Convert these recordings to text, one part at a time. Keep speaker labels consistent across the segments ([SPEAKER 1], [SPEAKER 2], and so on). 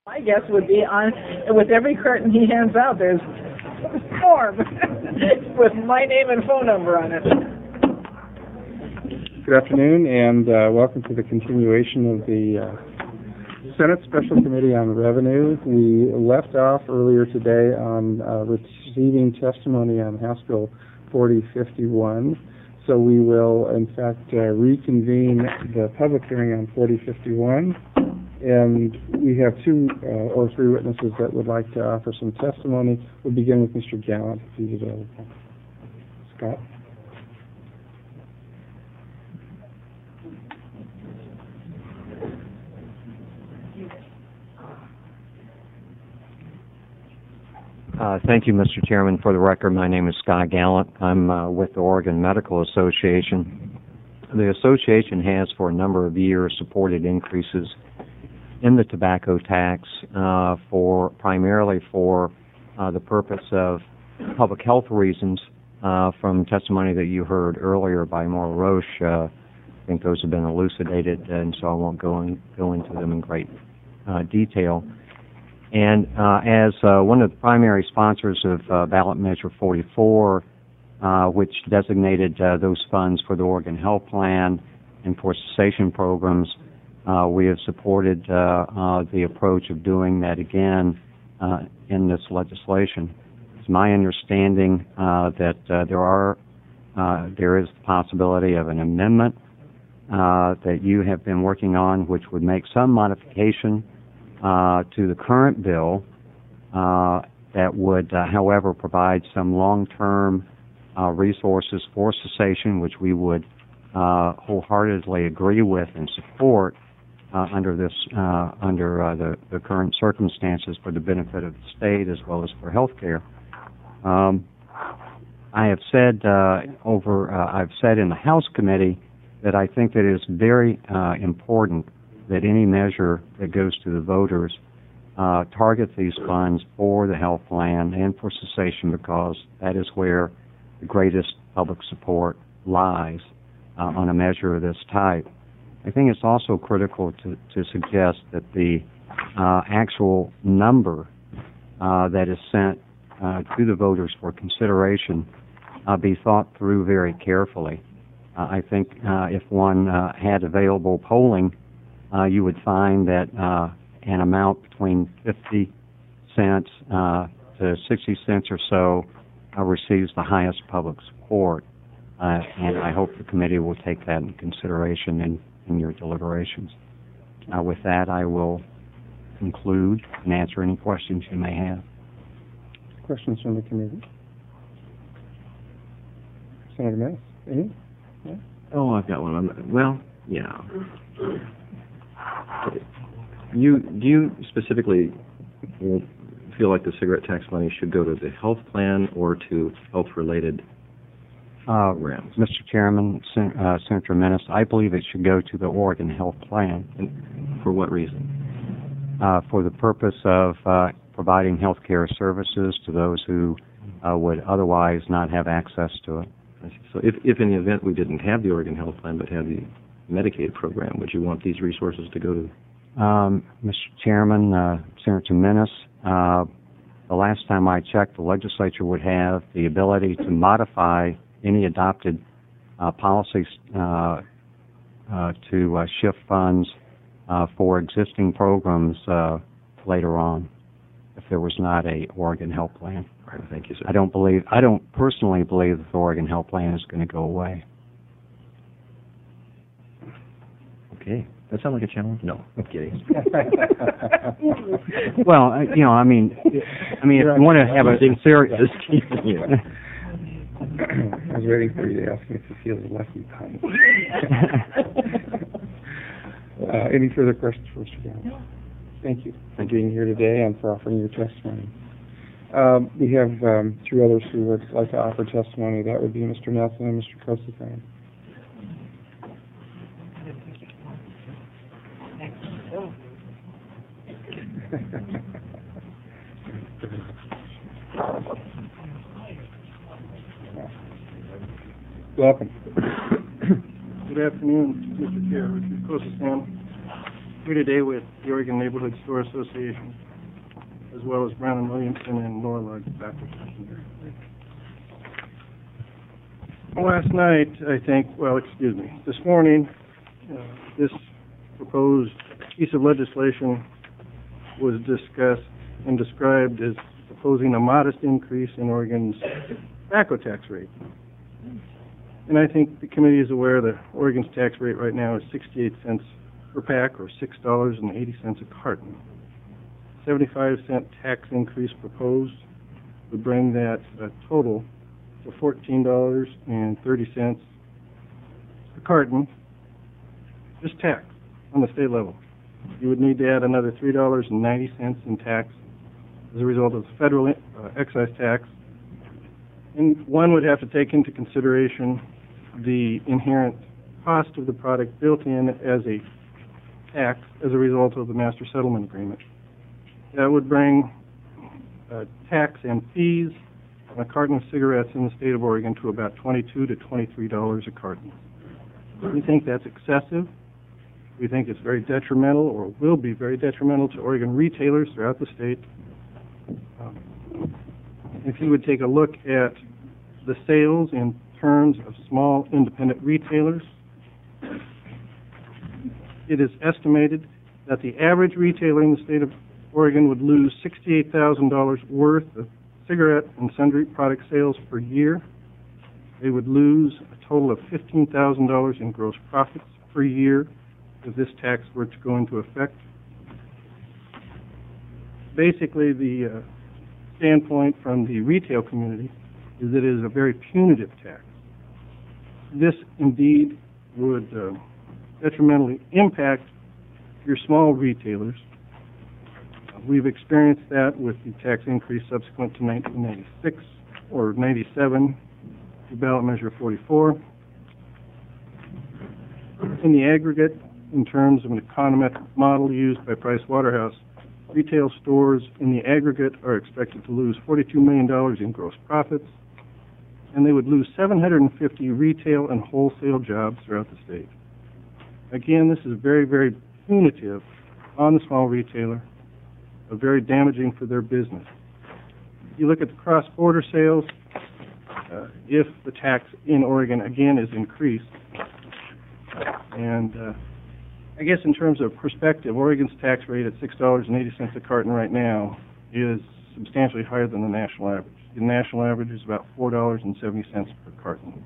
[SPEAKER 1] My guess would be on with every curtain he hands out, there's a form with my name and phone number on it.
[SPEAKER 2] Good afternoon, and welcome to the continuation of the Senate Special Committee on Revenue. We left off earlier today on receiving testimony on House Bill 4051. So we will, in fact, reconvene the public hearing on 4051. And we have two or three witnesses that would like to offer some testimony. We'll begin with Mr. Gallant, if he's available. Scott?
[SPEAKER 3] Thank you, Mr. Chairman. For the record, my name is Scott Gallant. I'm with the Oregon Medical Association. The association has for a number of years supported increases in the tobacco tax primarily for the purpose of public health reasons. From testimony that you heard earlier by Maura Roche, I think those have been elucidated, and so I won't go into them in great detail. And as one of the primary sponsors of Ballot Measure 44, which designated those funds for the Oregon Health Plan and for cessation programs, we have supported the approach of doing that again in this legislation. It's my understanding that there is the possibility of an amendment that you have been working on, which would make some modification to the current bill that would, however, provide some long-term resources for cessation, which we would wholeheartedly agree with and support under the current circumstances for the benefit of the state as well as for health care. I have said I've said in the House Committee that I think that it is very important that any measure that goes to the voters target these funds for the health plan and for cessation, because that is where the greatest public support lies on a measure of this type. I think it's also critical to suggest that the actual number that is sent to the voters for consideration be thought through very carefully. I think if one had available polling, you would find that an amount between 50 cents to 60 cents or so receives the highest public support, and I hope the committee will take that into consideration in your deliberations. With that, I will conclude and answer any questions you may have.
[SPEAKER 2] Questions from the committee? Senator Menace, any? Yeah?
[SPEAKER 4] Oh, I've got one. Well, yeah. Do you specifically feel like the cigarette tax money should go to the health plan or to health-related programs?
[SPEAKER 3] Mr. Chairman, Senator Menace, I believe it should go to the Oregon Health Plan.
[SPEAKER 4] And for what reason?
[SPEAKER 3] For the purpose of providing health care services to those who would otherwise not have access to it.
[SPEAKER 4] So if in the event we didn't have the Oregon Health Plan but had the Medicaid program, would you want these resources to go to?
[SPEAKER 3] Mr. Chairman, Senator Menace, the last time I checked, the legislature would have the ability to modify any adopted policies to shift funds for existing programs later on, if there was not a Oregon Health Plan.
[SPEAKER 4] All right, thank you, sir.
[SPEAKER 3] I don't personally believe that the Oregon Health Plan is going to go away.
[SPEAKER 4] Okay. That sound like a challenge? No, I'm kidding.
[SPEAKER 3] Well, if you want to have a serious...
[SPEAKER 2] I was waiting for you to ask me if he feels left behind. Any further questions for Mr. Gallant? No. Thank you for being here today and for offering your testimony. We have two others who would like to offer testimony. That would be Mr. Nelson and Mr. Cosicone. Welcome.
[SPEAKER 5] Good afternoon, Mr. Chair. Richard Cosicone. here today with the Oregon Neighborhood Store Association, as well as Brown and Williamson and Laura Lodge Baptist here. Last night, this morning, this proposed piece of legislation was discussed and described as proposing a modest increase in Oregon's tobacco tax rate. And I think the committee is aware that Oregon's tax rate right now is 68 cents per pack, or $6.80 a carton. 75-cent tax increase proposed would bring that total to $14.30 a carton, just tax on the state level. You would need to add another $3.90 in tax as a result of the federal excise tax, and one would have to take into consideration the inherent cost of the product built in as a tax as a result of the Master Settlement Agreement. That would bring tax and fees on a carton of cigarettes in the state of Oregon to about $22 to $23 a carton. We think that's excessive. We think it's very detrimental, or will be very detrimental, to Oregon retailers throughout the state. If you would take a look at the sales in terms of small independent retailers, it is estimated that the average retailer in the state of Oregon would lose $68,000 worth of cigarette and sundry product sales per year. They would lose a total of $15,000 in gross profits per year if this tax were to go into effect. Basically, the standpoint from the retail community is that it is a very punitive tax. This indeed would detrimentally impact your small retailers. We've experienced that with the tax increase subsequent to 1996 or 97, the ballot measure 44. In the aggregate, in terms of an econometric model used by Price Waterhouse, retail stores in the aggregate are expected to lose $42 million in gross profits, and they would lose 750 retail and wholesale jobs throughout the state. Again, this is very, very punitive on the small retailer, very damaging for their business. If you look at the cross-border sales, if the tax in Oregon, again, is increased, and I guess in terms of perspective, Oregon's tax rate at $6.80 a carton right now is substantially higher than the national average. The national average is about $4.70 per carton.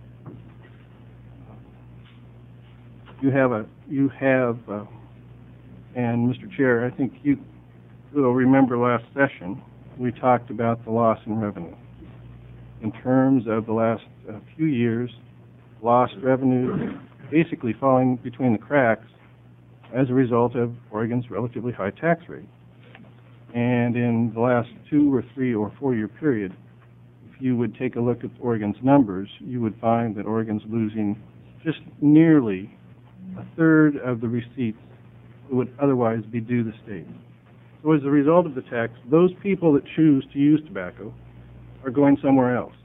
[SPEAKER 5] And Mr. Chair, I think you will remember last session, we talked about the loss in revenue. In terms of the last few years, lost revenue basically falling between the cracks as a result of Oregon's relatively high tax rate. And in the last 2 or 3 or 4 year period, if you would take a look at Oregon's numbers, you would find that Oregon's losing just nearly a third of the receipts that would otherwise be due the state. So as a result of the tax, those people that choose to use tobacco are going somewhere else.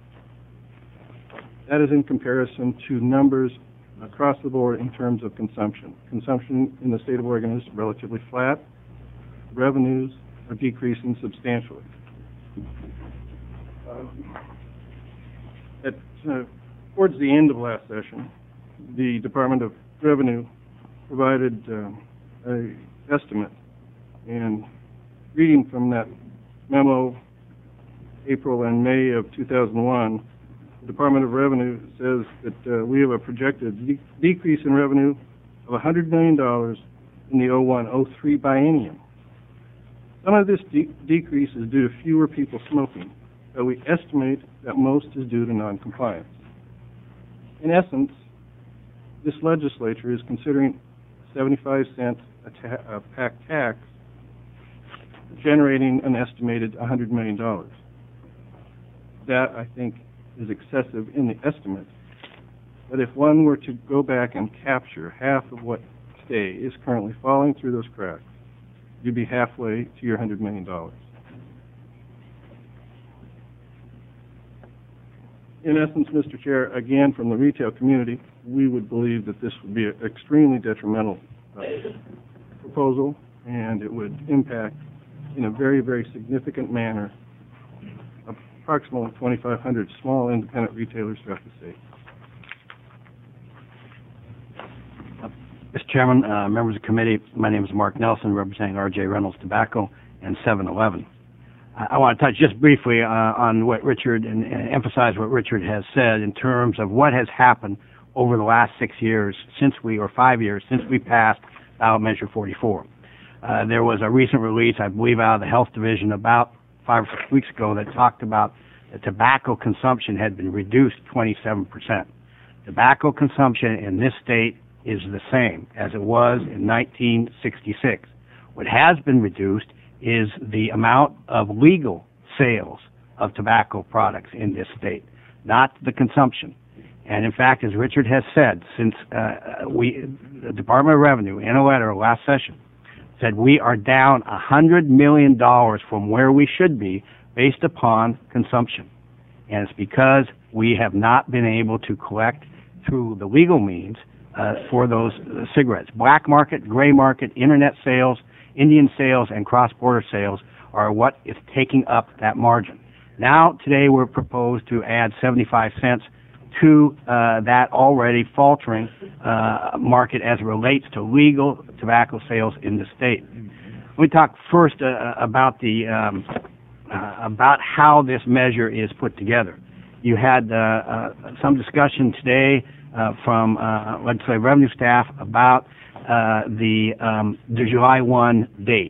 [SPEAKER 5] That is in comparison to numbers across the board in terms of consumption. Consumption in the state of Oregon is relatively flat. Revenues are decreasing substantially. Towards the end of last session, the Department of Revenue provided an estimate, and reading from that memo, April and May of 2001, the Department of Revenue says that we have a projected decrease in revenue of $100 million in the 01-03 biennium. Some of this decrease is due to fewer people smoking, but we estimate that most is due to noncompliance. In essence, this legislature is considering 75-cent a pack tax, generating an estimated $100 million. That, I think, is excessive in the estimate. But if one were to go back and capture half of what today is currently falling through those cracks, you'd be halfway to your $100 million. In essence, Mr. Chair, again, from the retail community, we would believe that this would be extremely detrimental proposal, and it would impact in a very, very significant manner approximately 2,500 small independent retailers throughout the state.
[SPEAKER 6] Mr. Chairman, members of the committee, my name is Mark Nelson, representing R.J. Reynolds Tobacco and 7-Eleven. I want to touch just briefly on what Richard, and emphasize what Richard has said in terms of what has happened over the last 6 years, or 5 years, since we passed ballot measure 44. There was a recent release, I believe, out of the Health Division about 5 or 6 weeks ago that talked about that tobacco consumption had been reduced 27%. Tobacco consumption in this state is the same as it was in 1966. What has been reduced is the amount of legal sales of tobacco products in this state, not the consumption. And in fact, as Richard has said, since the Department of Revenue, in a letter last session, said we are down $100 million from where we should be based upon consumption. And it's because we have not been able to collect through the legal means for those cigarettes. Black market, gray market, internet sales, Indian sales, and cross-border sales are what is taking up that margin. Now, today, we're proposed to add 75 cents to that already faltering market as it relates to legal tobacco sales in the state. Let me talk first about how this measure is put together. You had some discussion today from legislative revenue staff about the July 1 date.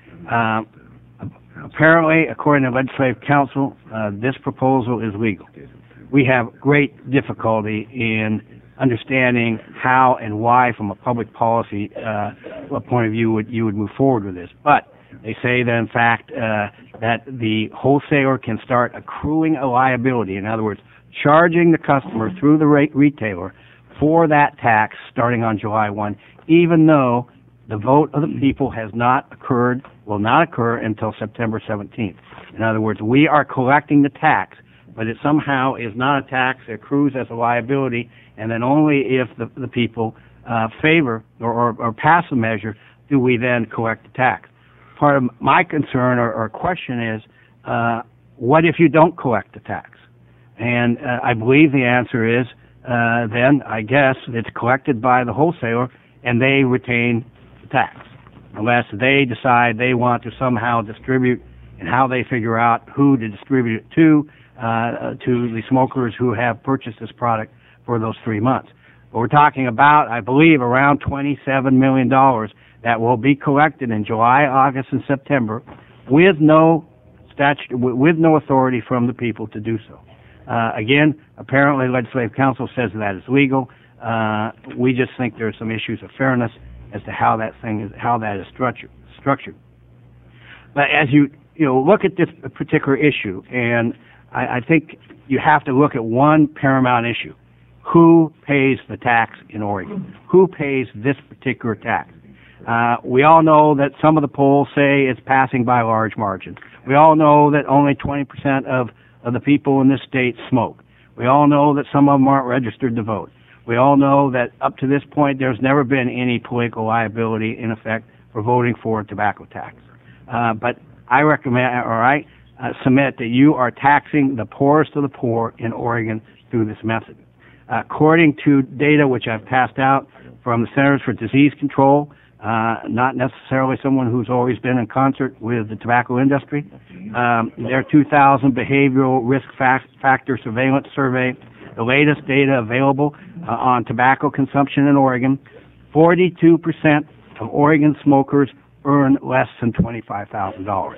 [SPEAKER 6] Apparently, according to Legislative Council, this proposal is legal. We have great difficulty in understanding how and why, from a public policy point of view, you would move forward with this. But they say that, in fact, that the wholesaler can start accruing a liability, in other words, charging the customer through the retailer for that tax starting on July 1, even though the vote of the people has not occurred, will not occur until September 17th. In other words, we are collecting the tax, but it somehow is not a tax, it accrues as a liability, and then only if the people favor or pass the measure do we then collect the tax. Part of my concern or question is, what if you don't collect the tax? And I believe the answer is, then I guess it's collected by the wholesaler and they retain the tax, unless they decide they want to somehow distribute, and how they figure out who to distribute it to the smokers who have purchased this product for those 3 months. But we're talking about, I believe, around $27 million that will be collected in July, August, and September with no authority from the people to do so. Again, apparently Legislative Council says that is legal. We just think there are some issues of fairness as to how that is structured. But as you look at this particular issue, and I think you have to look at one paramount issue: who pays the tax in Oregon? Who pays this particular tax? We all know that some of the polls say it's passing by large margins. We all know that only 20% of the people in this state smoke. We all know that some of them aren't registered to vote. We all know that up to this point there's never been any political liability in effect for voting for a tobacco tax. But I recommend, or I submit, that you are taxing the poorest of the poor in Oregon through this method. According to data which I've passed out from the Centers for Disease Control, not necessarily someone who's always been in concert with the tobacco industry, their 2000 Behavioral Risk Factor Surveillance Survey, the latest data available on tobacco consumption in Oregon, 42% of Oregon smokers earn less than $25,000.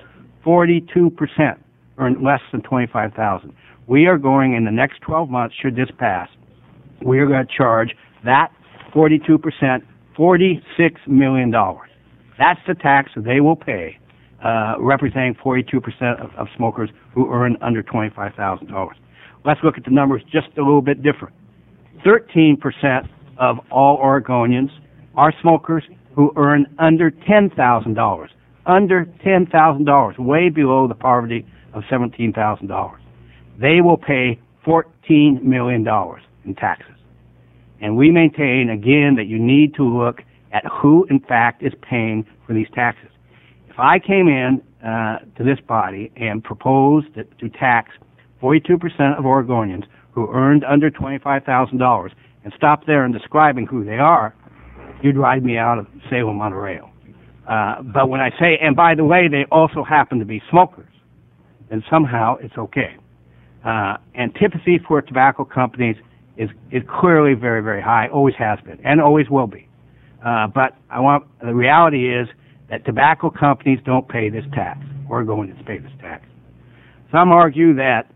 [SPEAKER 6] 42% earn less than $25,000. We are going, in the next 12 months, should this pass, we are going to charge that 42%, $46 million. That's the tax they will pay, representing 42% of smokers who earn under $25,000. Let's look at the numbers just a little bit different. 13% of all Oregonians are smokers who earn under $10,000. Under $10,000, way below the poverty of $17,000. They will pay $14 million in taxes. And we maintain, again, that you need to look at who, in fact, is paying for these taxes. If I came in to this body and proposed to tax 42% of Oregonians who earned under $25,000 and stopped there in describing who they are, you'd ride me out of Salem on a rail. But when I say, and by the way, they also happen to be smokers, then somehow it's okay. Antipathy for tobacco companies is clearly very, very high, always has been, and always will be. But the reality is that tobacco companies don't pay this tax. Oregonians pay this tax. Some argue that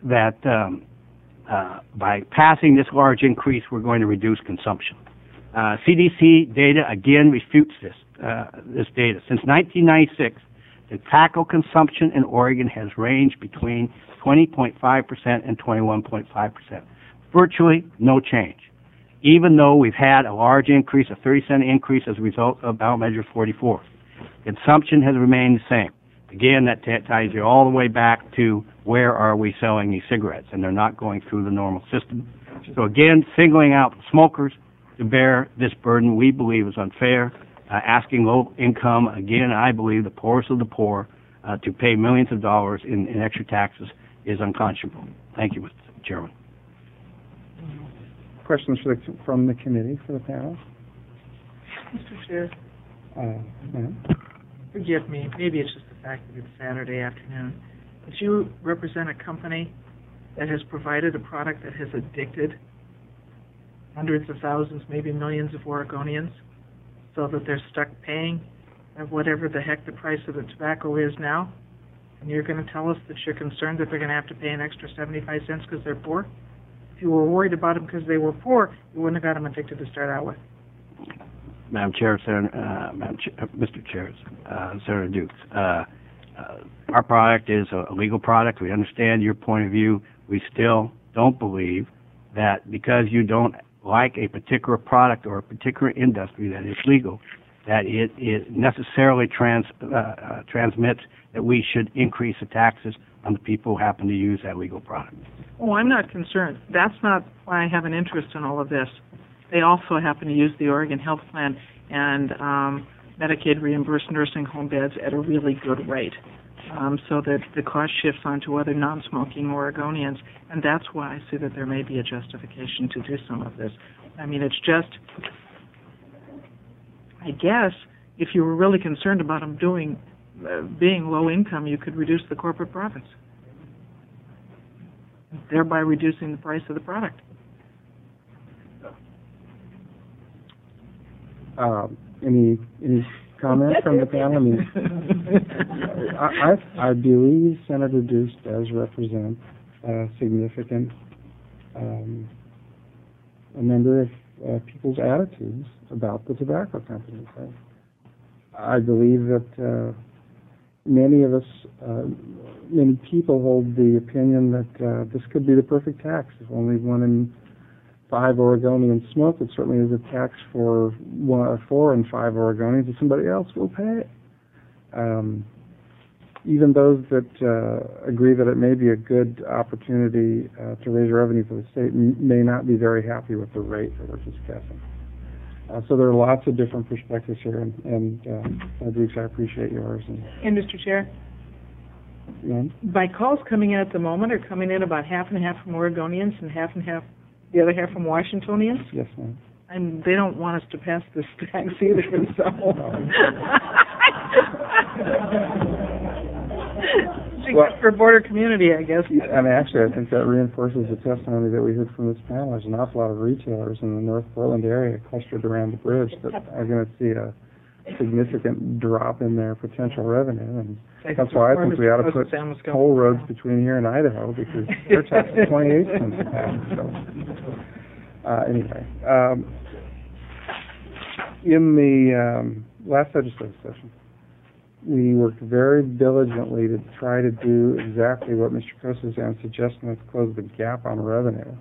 [SPEAKER 6] by passing this large increase, we're going to reduce consumption. CDC data again refutes this data. Since 1996, tobacco consumption in Oregon has ranged between 20.5% and 21.5%. Virtually no change, even though we've had a large increase, a 30-cent increase as a result of ballot measure 44. Consumption has remained the same. Again, that ties you all the way back to where are we selling these cigarettes, and they're not going through the normal system. So again, singling out smokers to bear this burden we believe is unfair. Asking low income, again, I believe the poorest of the poor, to pay millions of dollars in extra taxes is unconscionable. Thank you, Mr. Chairman.
[SPEAKER 2] Questions from the committee for the panel?
[SPEAKER 1] Mr. Chair,
[SPEAKER 2] Ma'am?
[SPEAKER 1] forgive me, maybe it's just the fact that it's Saturday afternoon, but you represent a company that has provided a product that has addicted hundreds of thousands, maybe millions of Oregonians, so that they're stuck paying whatever the heck the price of the tobacco is now, and you're going to tell us that you're concerned that they're going to have to pay an extra 75 cents because they're poor? If you were worried about them because they were poor, you wouldn't have got them addicted to start out with.
[SPEAKER 6] Madam Chair, Mr. Chair, Senator Dukes, our product is a legal product. We understand your point of view. We still don't believe that because you don't like a particular product or a particular industry that is legal, that it necessarily transmits that we should increase the taxes on the people who happen to use that legal product.
[SPEAKER 1] Oh, I'm not concerned. That's not why I have an interest in all of this. They also happen to use the Oregon Health Plan and Medicaid reimbursed nursing home beds at a really good rate, so that the cost shifts onto other non-smoking Oregonians, and that's why I see that there may be a justification to do some of this. I mean, it's just, I guess, if you were really concerned about them being low income, you could reduce the corporate profits, thereby reducing the price of the product.
[SPEAKER 2] Any comments from the panel? I mean, I believe Senator Dukes does represent a significant a number of people's attitudes about the tobacco companies. I believe that many of us, many people hold the opinion that this could be the perfect tax. If only 1 in 5 Oregonians smoke, it certainly is a tax for 4 in 5 Oregonians, and somebody else will pay it. Even those that agree that it may be a good opportunity to raise revenue for the state may not be very happy with the rate that we're discussing. So there are lots of different perspectives here, and Dukes, I appreciate yours.
[SPEAKER 1] And Mr. Chair, my calls coming in at the moment are coming in about half and half from Oregonians and half and half, the other half from Washingtonians.
[SPEAKER 2] Yes, ma'am.
[SPEAKER 1] And they don't want us to pass this tax either, so. Except for border community, I guess.
[SPEAKER 2] And actually, I think that reinforces the testimony that we heard from this panel. There's an awful lot of retailers in the North Portland area clustered around the bridge that are going to see a significant drop in their potential revenue, and that's why I think we ought to put toll roads between here and Idaho, because their tax is 28 cents a pound. So, anyway, in the last legislative session, we worked very diligently to try to do exactly what Mr. Kosazan suggested, to close the gap on revenue.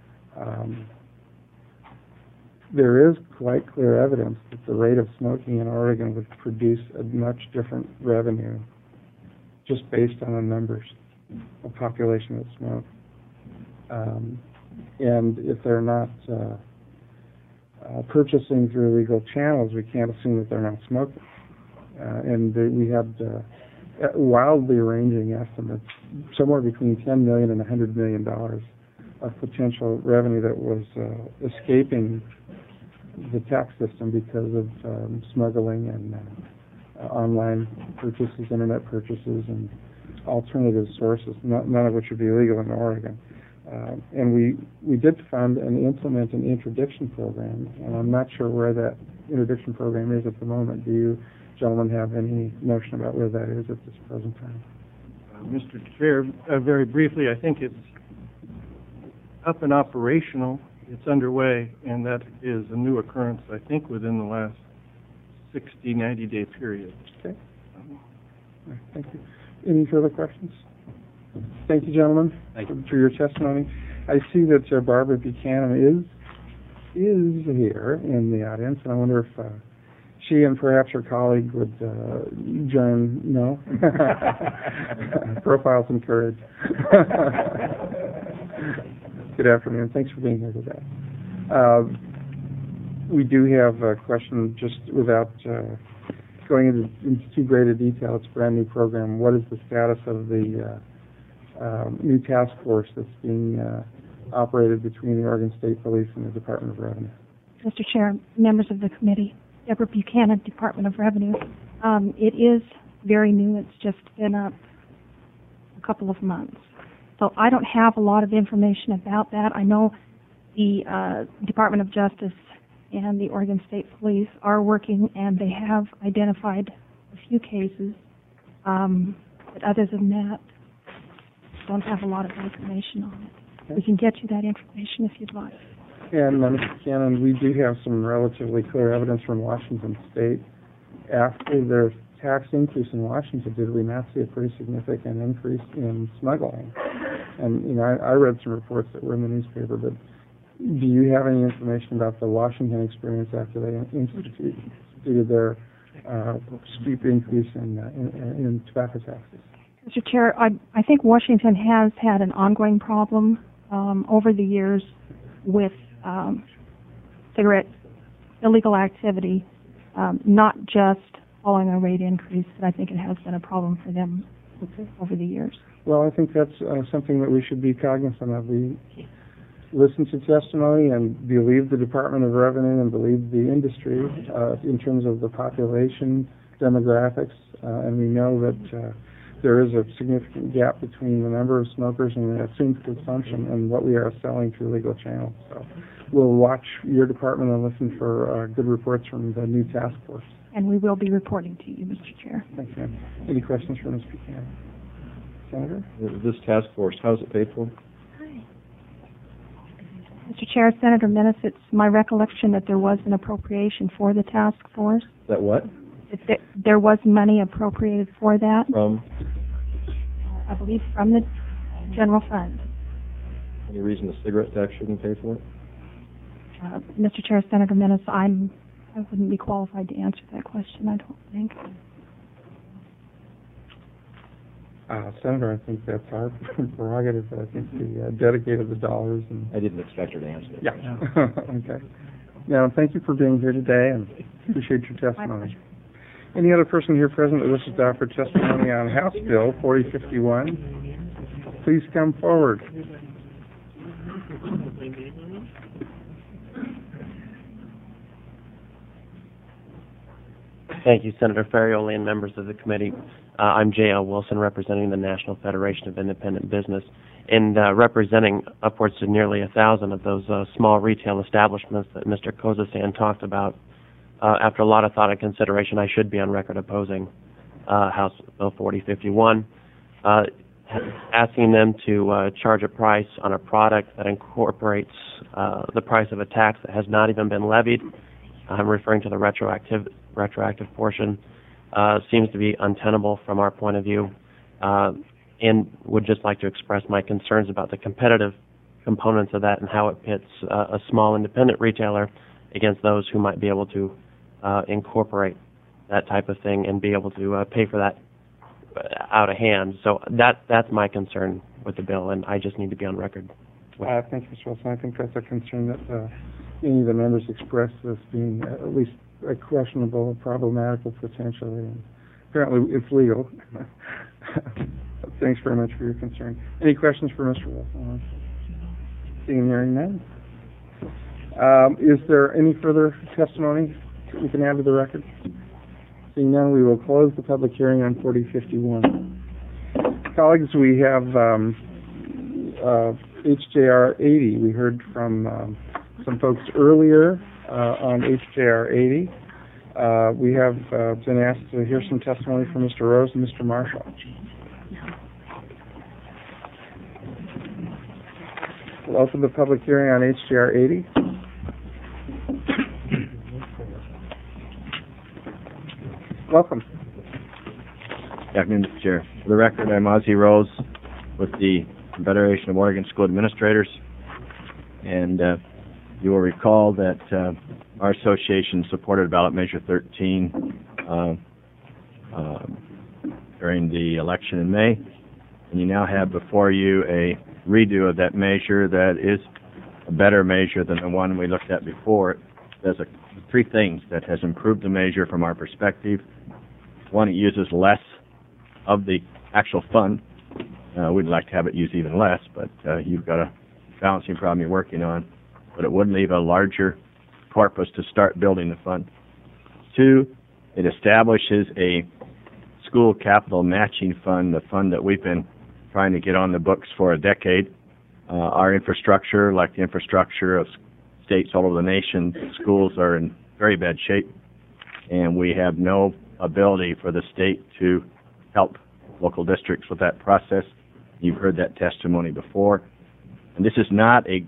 [SPEAKER 2] There is quite clear evidence that the rate of smoking in Oregon would produce a much different revenue just based on the numbers of population that smoke. And if they're not purchasing through illegal channels, we can't assume that they're not smoking. We had wildly ranging estimates, somewhere between $10 million and $100 million of potential revenue that was escaping the tax system because of smuggling and online purchases, internet purchases, and alternative sources, none of which would be illegal in Oregon. And we did fund and implement an interdiction program, and I'm not sure where that interdiction program is at the moment. Do you gentlemen have any notion about where that is at this present time?
[SPEAKER 5] Mr. Chair, very briefly, I think it's up and operational. It's underway, and that is a new occurrence, I think, within the last 60, 90-day period.
[SPEAKER 2] Okay. Thank you. Any further questions? Thank you, gentlemen, for your testimony. I see that Barbara Buchanan is here in the audience, and I wonder if she and perhaps her colleague would join. No? Profiles and courage. Good afternoon. Thanks for being here today. We do have a question, just without going into too great a detail. It's a brand new program. What is the status of the new task force that's being operated between the Oregon State Police and the Department of Revenue?
[SPEAKER 7] Mr. Chair, members of the committee, Deborah Buchanan, Department of Revenue. It is very new. It's just been up a couple of months. So I don't have a lot of information about that. I know the Department of Justice and the Oregon State Police are working, and they have identified a few cases. But other than that, don't have a lot of information on it.
[SPEAKER 2] Okay.
[SPEAKER 7] We can get you that information if you'd like.
[SPEAKER 2] And, Mr. Buchanan, we do have some relatively clear evidence from Washington State. After their tax increase in Washington, did we not see a pretty significant increase in smuggling? And, I read some reports that were in the newspaper, but do you have any information about the Washington experience after they instituted their steep increase in tobacco taxes?
[SPEAKER 7] Mr. Chair, I think Washington has had an ongoing problem over the years with cigarette illegal activity, not just following a rate increase, but I think it has been a problem for them over the years. Well,
[SPEAKER 2] I think that's something that we should be cognizant of. We listen to testimony and believe the Department of Revenue and believe the industry in terms of the population demographics, and we know that there is a significant gap between the number of smokers and the assumed consumption and what we are selling through legal channels. So we'll watch your department and listen for good reports from the new task force.
[SPEAKER 7] And we will be reporting to you, Mr. Chair.
[SPEAKER 2] Thanks, ma'am. Any questions for Ms. Buchanan? Senator?
[SPEAKER 4] This task force, how is it paid for?
[SPEAKER 7] Mr. Chair, Senator Menace, it's my recollection that there was an appropriation for the task force.
[SPEAKER 4] That what?
[SPEAKER 7] There was money appropriated for that.
[SPEAKER 4] From?
[SPEAKER 7] I believe from the general fund.
[SPEAKER 4] Any reason the cigarette tax shouldn't pay for it?
[SPEAKER 7] Mr. Chair, Senator Menace, I wouldn't be qualified to answer that question, I don't think.
[SPEAKER 2] Senator, I think that's our prerogative. I think we dedicated the dollars. And
[SPEAKER 4] I didn't expect her to answer that.
[SPEAKER 2] Yeah. Okay. Now, thank you for being here today, and appreciate your testimony. Any other person here present that wishes to offer testimony on House Bill 4051, please come forward.
[SPEAKER 8] Thank you, Senator Ferrioli and members of the committee. I'm J.L. Wilson, representing the National Federation of Independent Business, and representing upwards to nearly 1,000 of those small retail establishments that Mr. Kozasan talked about. After a lot of thought and consideration, I should be on record opposing House Bill 4051, asking them to charge a price on a product that incorporates the price of a tax that has not even been levied. I'm referring to the retroactive portion. Seems to be untenable from our point of view, and would just like to express my concerns about the competitive components of that and how it pits a small independent retailer against those who might be able to incorporate that type of thing and be able to pay for that out of hand. So that's my concern with the bill, and I just need to be on record.
[SPEAKER 2] Thank you, Mr. Wilson. I think that's a concern that any of the members expressed this being at least questionable, problematical potentially, and apparently it's legal. Thanks very much for your concern. Any questions for Mr. Wolf? Seeing and hearing none. Is there any further testimony we can add to the record? Seeing none, we will close the public hearing on 4051. Colleagues, we have HJR 80. We heard from some folks earlier on HJR 80. We have been asked to hear some testimony from Mr. Rose and Mr. Marshall. We'll open the public hearing on HJR 80. Welcome.
[SPEAKER 9] Good afternoon, Mr. Chair. For the record, I'm Ozzie Rose with the Federation of Oregon School Administrators, and you will recall that our association supported ballot measure 13 during the election in May, and you now have before you a redo of that measure that is a better measure than the one we looked at before. It does three things that has improved the measure from our perspective. One, it uses less of the actual fund. We'd like to have it use even less, but you've got a balancing problem you're working on. But it would leave a larger corpus to start building the fund. Two, it establishes a school capital matching fund, the fund that we've been trying to get on the books for a decade. Our infrastructure, like the infrastructure of states all over the nation, schools are in very bad shape, and we have no ability for the state to help local districts with that process. You've heard that testimony before. And this is not a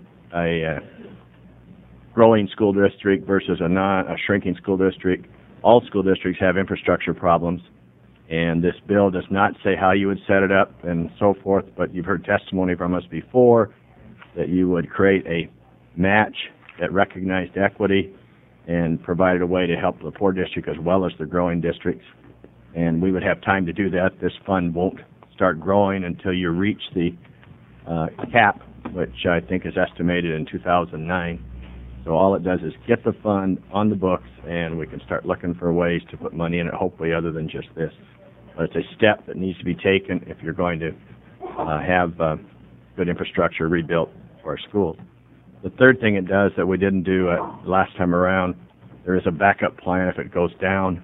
[SPEAKER 9] growing school district versus a shrinking school district. All school districts have infrastructure problems, and this bill does not say how you would set it up and so forth, but you've heard testimony from us before that you would create a match that recognized equity and provided a way to help the poor district as well as the growing districts. And we would have time to do that. This fund won't start growing until you reach the cap, which I think is estimated in 2009. So all it does is get the fund on the books, and we can start looking for ways to put money in it, hopefully other than just this. But it's a step that needs to be taken if you're going to have good infrastructure rebuilt for our schools. The third thing it does that we didn't do last time around, there is a backup plan if it goes down.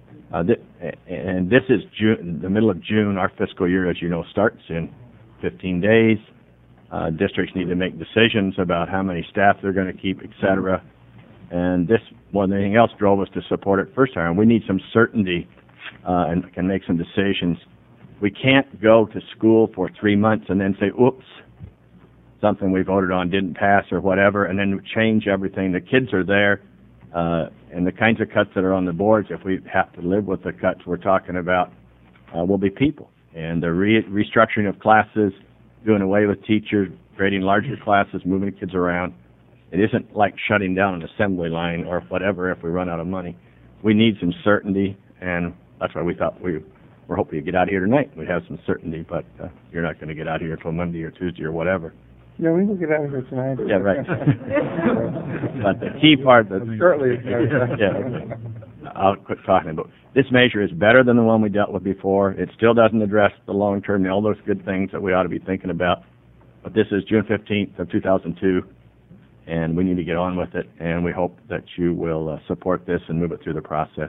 [SPEAKER 9] And this is June, the middle of June. Our fiscal year, as you know, starts in 15 days. Districts need to make decisions about how many staff they're going to keep, et cetera. And this, more than anything else, drove us to support it first time. We need some certainty and can make some decisions. We can't go to school for 3 months and then say, oops, something we voted on didn't pass or whatever, and then change everything. The kids are there, and the kinds of cuts that are on the boards, if we have to live with the cuts we're talking about, will be people. And the restructuring of classes, doing away with teachers, creating larger classes, moving the kids around. It isn't like shutting down an assembly line or whatever if we run out of money. We need some certainty, and that's why we thought we're hoping to get out of here tonight. We have some certainty, but you're not going to get out of here until Monday or Tuesday or whatever.
[SPEAKER 2] Yeah, we will get out of here tonight.
[SPEAKER 9] Yeah, right. But the key part that
[SPEAKER 2] shortly.
[SPEAKER 9] I'll quit talking about. This measure is better than the one we dealt with before. It still doesn't address the long-term and all those good things that we ought to be thinking about. But this is June 15th of 2002, and we need to get on with it, and we hope that you will support this and move it through the process.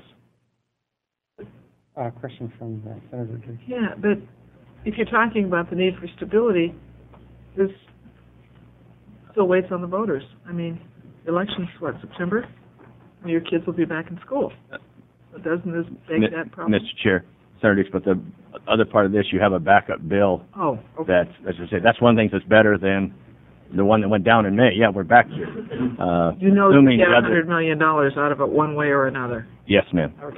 [SPEAKER 2] Question from Senator Drake.
[SPEAKER 1] Yeah, but if you're talking about the need for stability, this still waits on the voters. I mean, the election's what, September? And your kids will be back in school. But doesn't this beg that problem?
[SPEAKER 9] Mr. Chair, Senator Dix, but the other part of this, you have a backup bill.
[SPEAKER 1] Oh, okay.
[SPEAKER 9] That's, as I say, that's one thing that's better than the one that went down in May. Yeah, we're back here.
[SPEAKER 1] You know you get $100 million out of it one way or another.
[SPEAKER 9] Yes, ma'am.
[SPEAKER 1] Okay.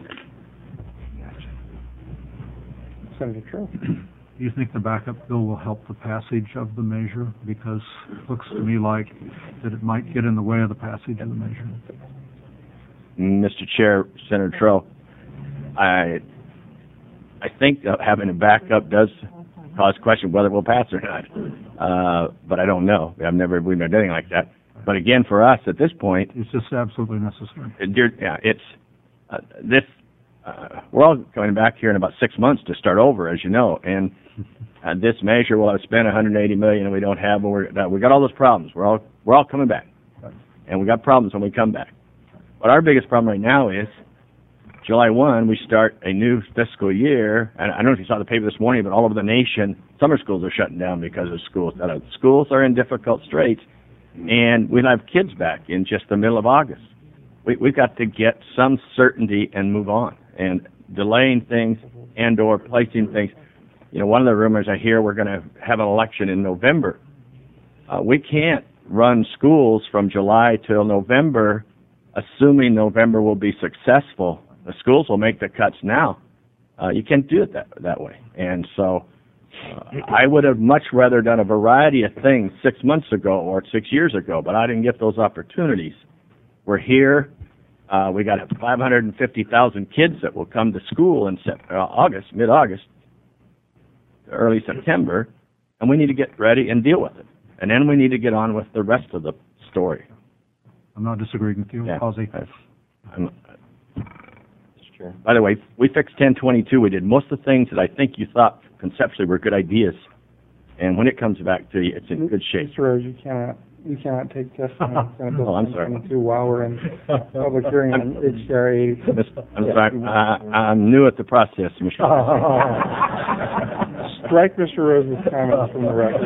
[SPEAKER 2] Senator Troll.
[SPEAKER 10] Do you think the backup bill will help the passage of the measure? Because it looks to me like that it might get in the way of the passage of the measure.
[SPEAKER 9] Mr. Chair, Senator Troll, I think having a backup does cause question whether it will pass or not. But I don't know. We've never done anything like that. But again, for us at this point,
[SPEAKER 10] It's just absolutely necessary.
[SPEAKER 9] we're all coming back here in about 6 months to start over, as you know, and this measure will have spent $180 million, and we don't have. We got all those problems. We're all coming back, and we got problems when we come back. But our biggest problem right now is July 1, we start a new fiscal year, and I don't know if you saw the paper this morning, but all over the nation, summer schools are shutting down because of schools. Schools are in difficult straits, and we'll have kids back in just the middle of August. We've got to get some certainty and move on, and delaying things and or placing things. You know, one of the rumors I hear, we're going to have an election in November. We can't run schools from July till November, assuming November will be successful. The schools will make the cuts now. You can't do it that way. And so I would have much rather done a variety of things 6 months ago or 6 years ago, but I didn't get those opportunities. We're here. We got 550,000 kids that will come to school in August, mid-August, early September, and we need to get ready and deal with it. And then we need to get on with the rest of the story.
[SPEAKER 10] I'm not disagreeing with you,
[SPEAKER 9] Yeah.
[SPEAKER 10] Ozzie.
[SPEAKER 4] Sure.
[SPEAKER 9] By the way, we fixed 1022. We did most of the things that I think you thought conceptually were good ideas. And when it comes back to you, it's in good shape.
[SPEAKER 2] Mr. Rose, you cannot take testimony on Senate Bill
[SPEAKER 9] Oh, I'm sorry.
[SPEAKER 2] 1022 while we're in public hearing on HCR 80.
[SPEAKER 9] I'm sorry. I'm new at the process, Mr.
[SPEAKER 2] Strike Mr. Rose's comments from the record.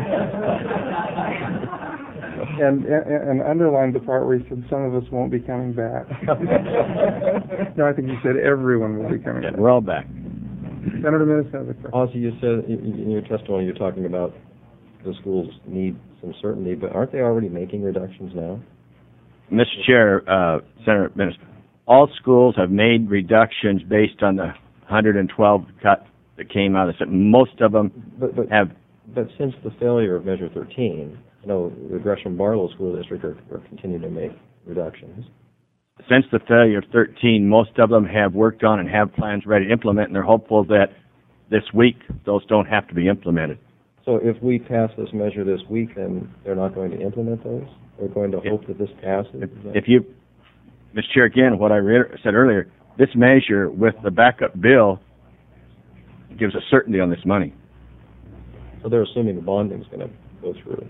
[SPEAKER 2] And underline the part where he said some of us won't be coming back. No, I think he said everyone will be coming back.
[SPEAKER 9] We're all back.
[SPEAKER 2] Senator Minnis has a question.
[SPEAKER 4] Ozzie, you said in your testimony you're talking about the schools need some certainty, but aren't they already making reductions now?
[SPEAKER 9] Mr. Chair, Senator Minnis, all schools have made reductions based on the 112 cut that came out. Most of them have.
[SPEAKER 4] But since the failure of Measure 13, I know the Gresham Barlow School District are continuing to make reductions.
[SPEAKER 9] Since the failure of 13, most of them have worked on and have plans ready to implement, and they're hopeful that this week those don't have to be implemented.
[SPEAKER 4] So if we pass this measure this week, then they're not going to implement those? They're going to hope that this passes?
[SPEAKER 9] If you, Mr. Chair, again, what I said earlier, this measure with the backup bill gives us certainty on this money.
[SPEAKER 4] So they're assuming the bonding is going to go through.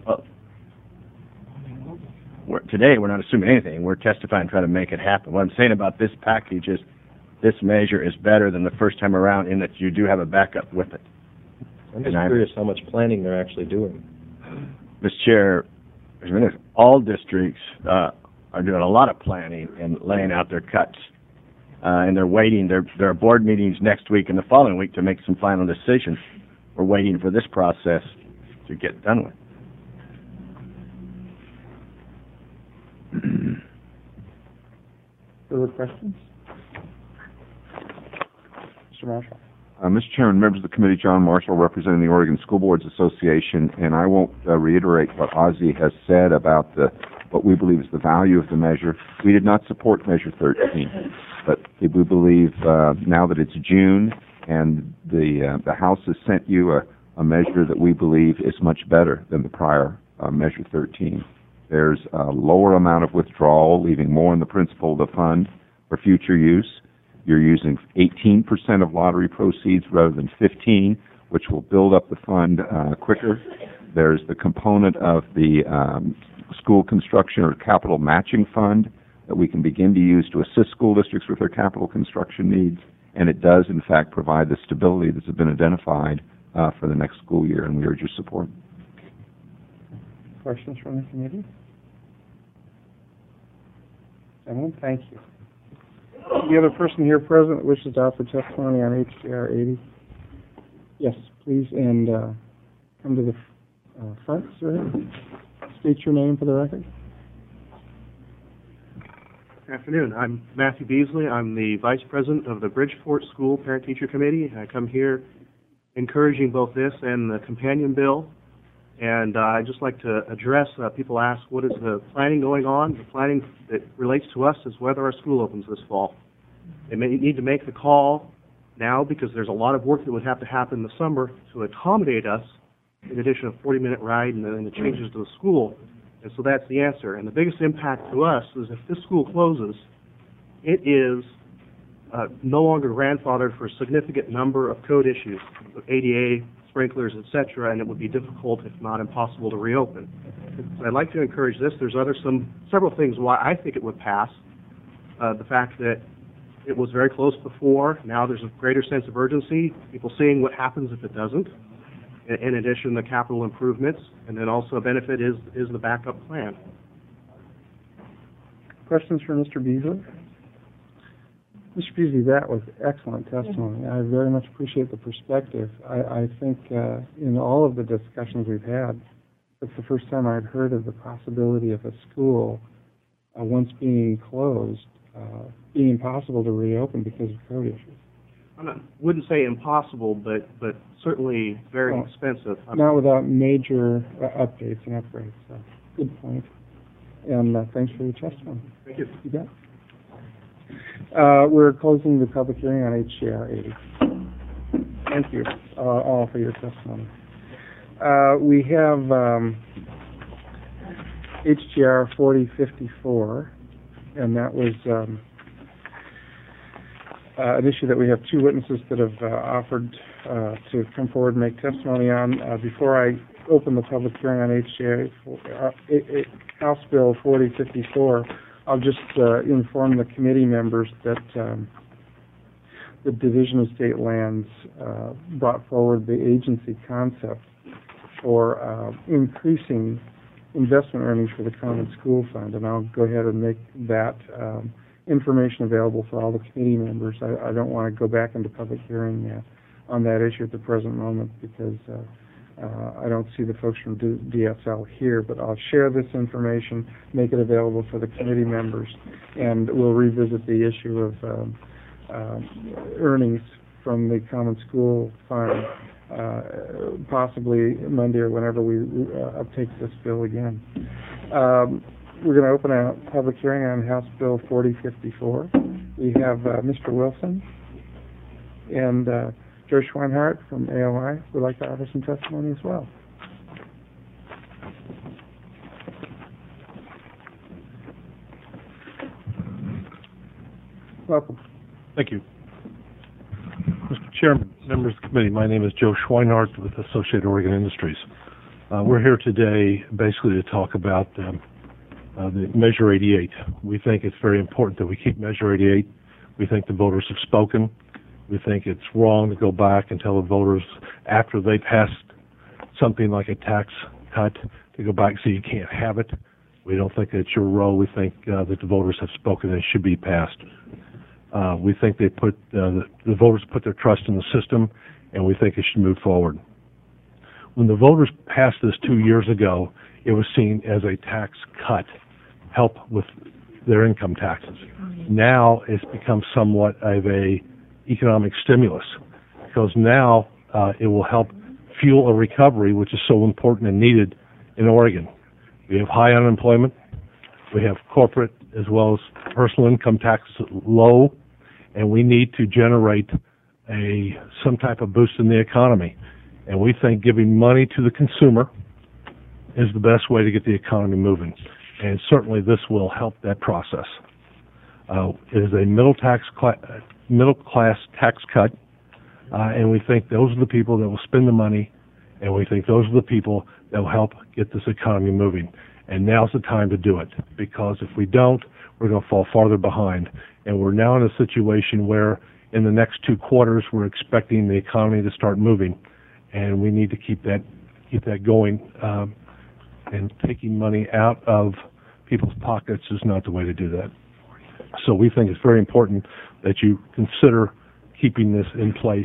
[SPEAKER 9] Today, we're not assuming anything. We're testifying and trying to make it happen. What I'm saying about this package is this measure is better than the first time around in that you do have a backup with it.
[SPEAKER 4] I'm just curious how much planning they're actually doing.
[SPEAKER 9] Mr. Chair, all districts are doing a lot of planning and laying out their cuts. And they're waiting. There are board meetings next week and the following week to make some final decisions. We're waiting for this process to get done with.
[SPEAKER 2] Further questions? Mr. Marshall.
[SPEAKER 11] Mr. Chairman, members of the committee, John Marshall representing the Oregon School Boards Association, and I won't reiterate what Ozzie has said about what we believe is the value of the measure. We did not support Measure 13, but we believe now that it's June and the House has sent you a measure that we believe is much better than the prior Measure 13. There's a lower amount of withdrawal, leaving more in the principal of the fund for future use. You're using 18% of lottery proceeds rather than 15%, which will build up the fund quicker. There's the component of the school construction or capital matching fund that we can begin to use to assist school districts with their capital construction needs. And it does, in fact, provide the stability that's been identified for the next school year, and we urge your support.
[SPEAKER 2] Questions from the committee? Gentlemen, thank you. The other person here present that wishes to offer testimony on HCR 80? Yes, please, and come to the front, sir. State your name for the record.
[SPEAKER 12] Good afternoon. I'm Matthew Beasley. I'm the Vice President of the Bridgeport School Parent-Teacher Committee. I come here encouraging both this and the companion bill. And I'd just like to address, people ask, what is the planning going on? The planning that relates to us is whether our school opens this fall. They may need to make the call now because there's a lot of work that would have to happen in the summer to accommodate us, in addition to a 40-minute ride and the changes to the school. And so that's the answer. And the biggest impact to us is if this school closes, it is no longer grandfathered for a significant number of code issues, ADA, sprinklers, et cetera, and it would be difficult, if not impossible, to reopen. So I'd like to encourage this. There's several things why I think it would pass. The fact that it was very close before. Now there's a greater sense of urgency. People seeing what happens if it doesn't. In addition, the capital improvements, and then also a benefit is the backup plan.
[SPEAKER 2] Questions for Mr. Beasley? Mr. Beasley, that was excellent testimony. I very much appreciate the perspective. I think in all of the discussions we've had, it's the first time I'd heard of the possibility of a school, once being closed, being impossible to reopen because of code issues.
[SPEAKER 12] I wouldn't say impossible, but certainly very expensive.
[SPEAKER 2] Not without major updates and upgrades. So, good point. And thanks for your testimony.
[SPEAKER 12] Thank you.
[SPEAKER 2] You bet. We're closing the public hearing on HJR 80. Thank you all for your testimony. We have HJR 4054, and that was an issue that we have two witnesses that have offered to come forward and make testimony on. Before I open the public hearing on HJR House Bill 4054, I'll just inform the committee members that the Division of State Lands brought forward the agency concept for increasing investment earnings for the Common School Fund, and I'll go ahead and make that information available for all the committee members. I don't want to go back into public hearing on that issue at the present moment because I don't see the folks from DSL here, but I'll share this information, make it available for the committee members, and we'll revisit the issue of earnings from the Common School Fund possibly Monday or whenever we uptake this bill again. We're going to open a public hearing on House Bill 4054. We have Mr. Wilson and Joe Schweinhart from AOI would like to offer some testimony as well. Welcome.
[SPEAKER 13] Thank you. Mr. Chairman, members of the committee, my name is Joe Schweinhart with Associated Oregon Industries. We're here today basically to talk about the Measure 88. We think it's very important that we keep Measure 88. We think the voters have spoken. We think it's wrong to go back and tell the voters after they passed something like a tax cut to go back and say you can't have it. We don't think it's your role. We think that the voters have spoken and it should be passed. We think they put the voters put their trust in the system, and we think it should move forward. When the voters passed this 2 years ago, it was seen as a tax cut, help with their income taxes. Now it's become somewhat of a economic stimulus because now it will help fuel a recovery, which is so important and needed in Oregon. We have high unemployment. We have corporate as well as personal income taxes low, and we need to generate some type of boost in the economy. And we think giving money to the consumer is the best way to get the economy moving. And certainly this will help that process. It is a middle class tax cut, and we think those are the people that will spend the money, and we think those are the people that will help get this economy moving. And now's the time to do it, because if we don't, we're going to fall farther behind. And we're now in a situation where in the next 2 quarters we're expecting the economy to start moving, and we need to keep that going. And taking money out of people's pockets is not the way to do that. So we think it's very important that you consider keeping this in place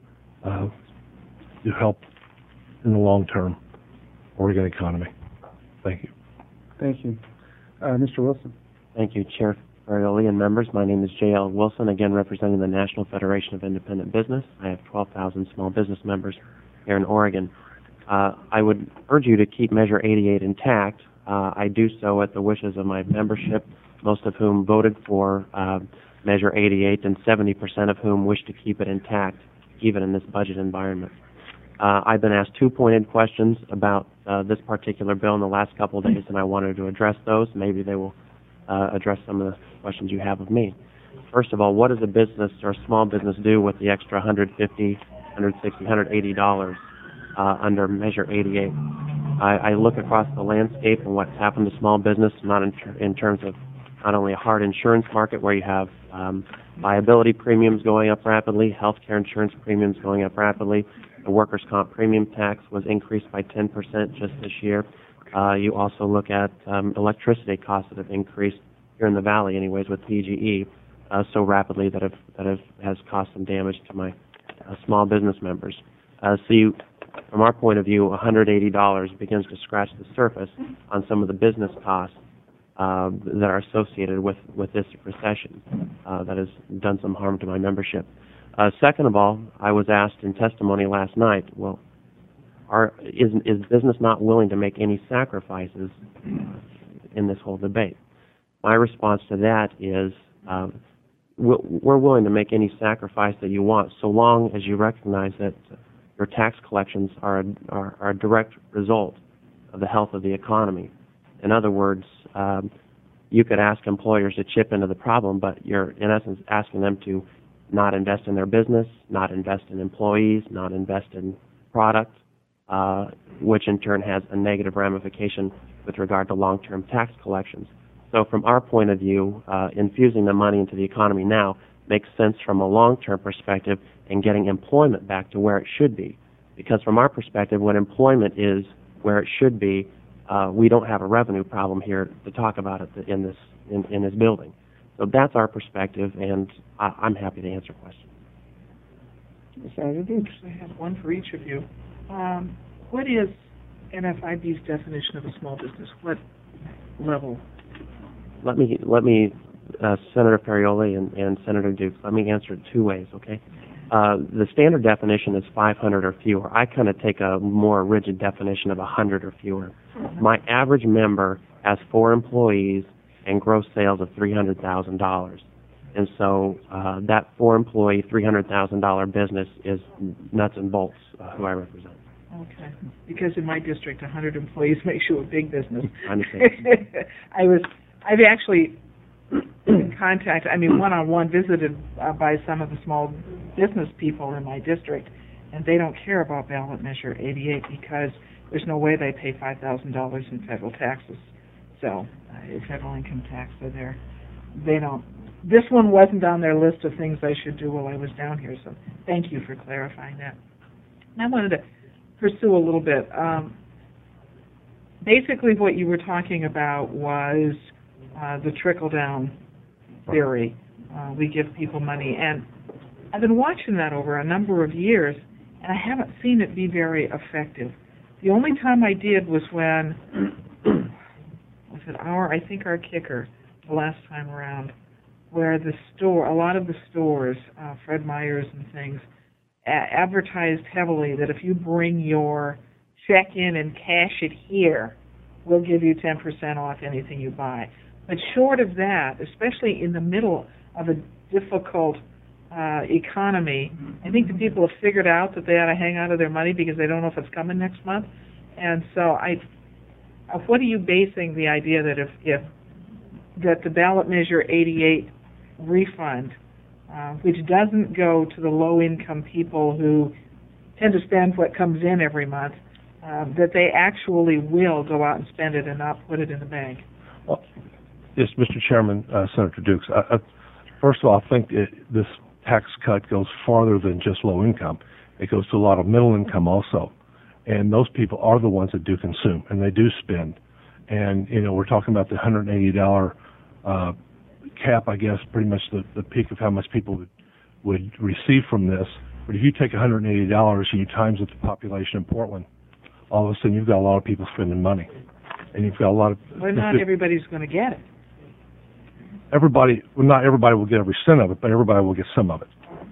[SPEAKER 13] to help in the long-term Oregon economy. Thank you.
[SPEAKER 2] Thank you. Mr. Wilson.
[SPEAKER 8] Thank you, Chair Farioli and members. My name is J.L. Wilson, again representing the National Federation of Independent Business. I have 12,000 small business members here in Oregon. I would urge you to keep Measure 88 intact. I do so at the wishes of my membership, most of whom voted for Measure 88, and 70% of whom wish to keep it intact, even in this budget environment. I've been asked 2 pointed questions about this particular bill in the last couple of days, and I wanted to address those. Maybe they will address some of the questions you have of me. First of all, what does a business or a small business do with the extra $150, $160, $180 under Measure 88? I look across the landscape and what's happened to small business, not in terms of not only a hard insurance market where you have liability premiums going up rapidly, health care insurance premiums going up rapidly. The workers' comp premium tax was increased by 10% just this year. You also look at electricity costs that have increased here in the valley, anyways, with PGE so rapidly that has caused some damage to my small business members. From our point of view, $180 begins to scratch the surface on some of the business costs that are associated with this recession that has done some harm to my membership. Second of all, I was asked in testimony last night, well, is business not willing to make any sacrifices in this whole debate? My response to that is we're willing to make any sacrifice that you want, so long as you recognize that your tax collections are a direct result of the health of the economy. In other words, you could ask employers to chip into the problem, but you're, in essence, asking them to not invest in their business, not invest in employees, not invest in product, which in turn has a negative ramification with regard to long-term tax collections. So from our point of view, infusing the money into the economy now makes sense from a long-term perspective and getting employment back to where it should be. Because from our perspective, when employment is where it should be, we don't have a revenue problem here to talk about it in this building. So that's our perspective, and I'm happy to answer questions.
[SPEAKER 1] Senator Dukes, I have one for each of you. What is NFIB's definition of a small business? What level?
[SPEAKER 8] Let me Senator Ferrioli and Senator Dukes, let me answer it two ways, okay? The standard definition is 500 or fewer. I kind of take a more rigid definition of 100 or fewer. My average member has 4 employees and gross sales of $300,000. And so that 4-employee, $300,000 business is nuts and bolts who I represent.
[SPEAKER 1] Okay. Because in my district, 100 employees makes you a big business.
[SPEAKER 8] I understand.
[SPEAKER 1] I've actually in contact, one-on-one visited by some of the small business people in my district, and they don't care about ballot measure 88 because there's no way they pay $5,000 in federal taxes. So, federal income tax, so they don't. This one wasn't on their list of things I should do while I was down here, so thank you for clarifying that. And I wanted to pursue a little bit. Basically what you were talking about was the trickle-down theory. We give people money, and I've been watching that over a number of years, and I haven't seen it be very effective. The only time I did was when, I think our kicker, the last time around, where a lot of the stores, Fred Meyer's and things, advertised heavily that if you bring your check in and cash it here, we'll give you 10% off anything you buy. But short of that, especially in the middle of a difficult economy, I think the people have figured out that they ought to hang on to their money because they don't know if it's coming next month. And so what are you basing the idea that that the ballot measure 88 refund, which doesn't go to the low-income people who tend to spend what comes in every month, that they actually will go out and spend it and not put it in the bank?
[SPEAKER 13] Well, yes, Mr. Chairman, Senator Dukes. First of all, I think this tax cut goes farther than just low income. It goes to a lot of middle income also. And those people are the ones that do consume, and they do spend. And, we're talking about the $180 cap, I guess, pretty much the peak of how much people would receive from this. But if you take $180 and you times it the population in Portland, all of a sudden you've got a lot of people spending money. And you've got a lot of...
[SPEAKER 1] Well, not everybody's going to get it.
[SPEAKER 13] Not everybody will get every cent of it, but everybody will get some of it.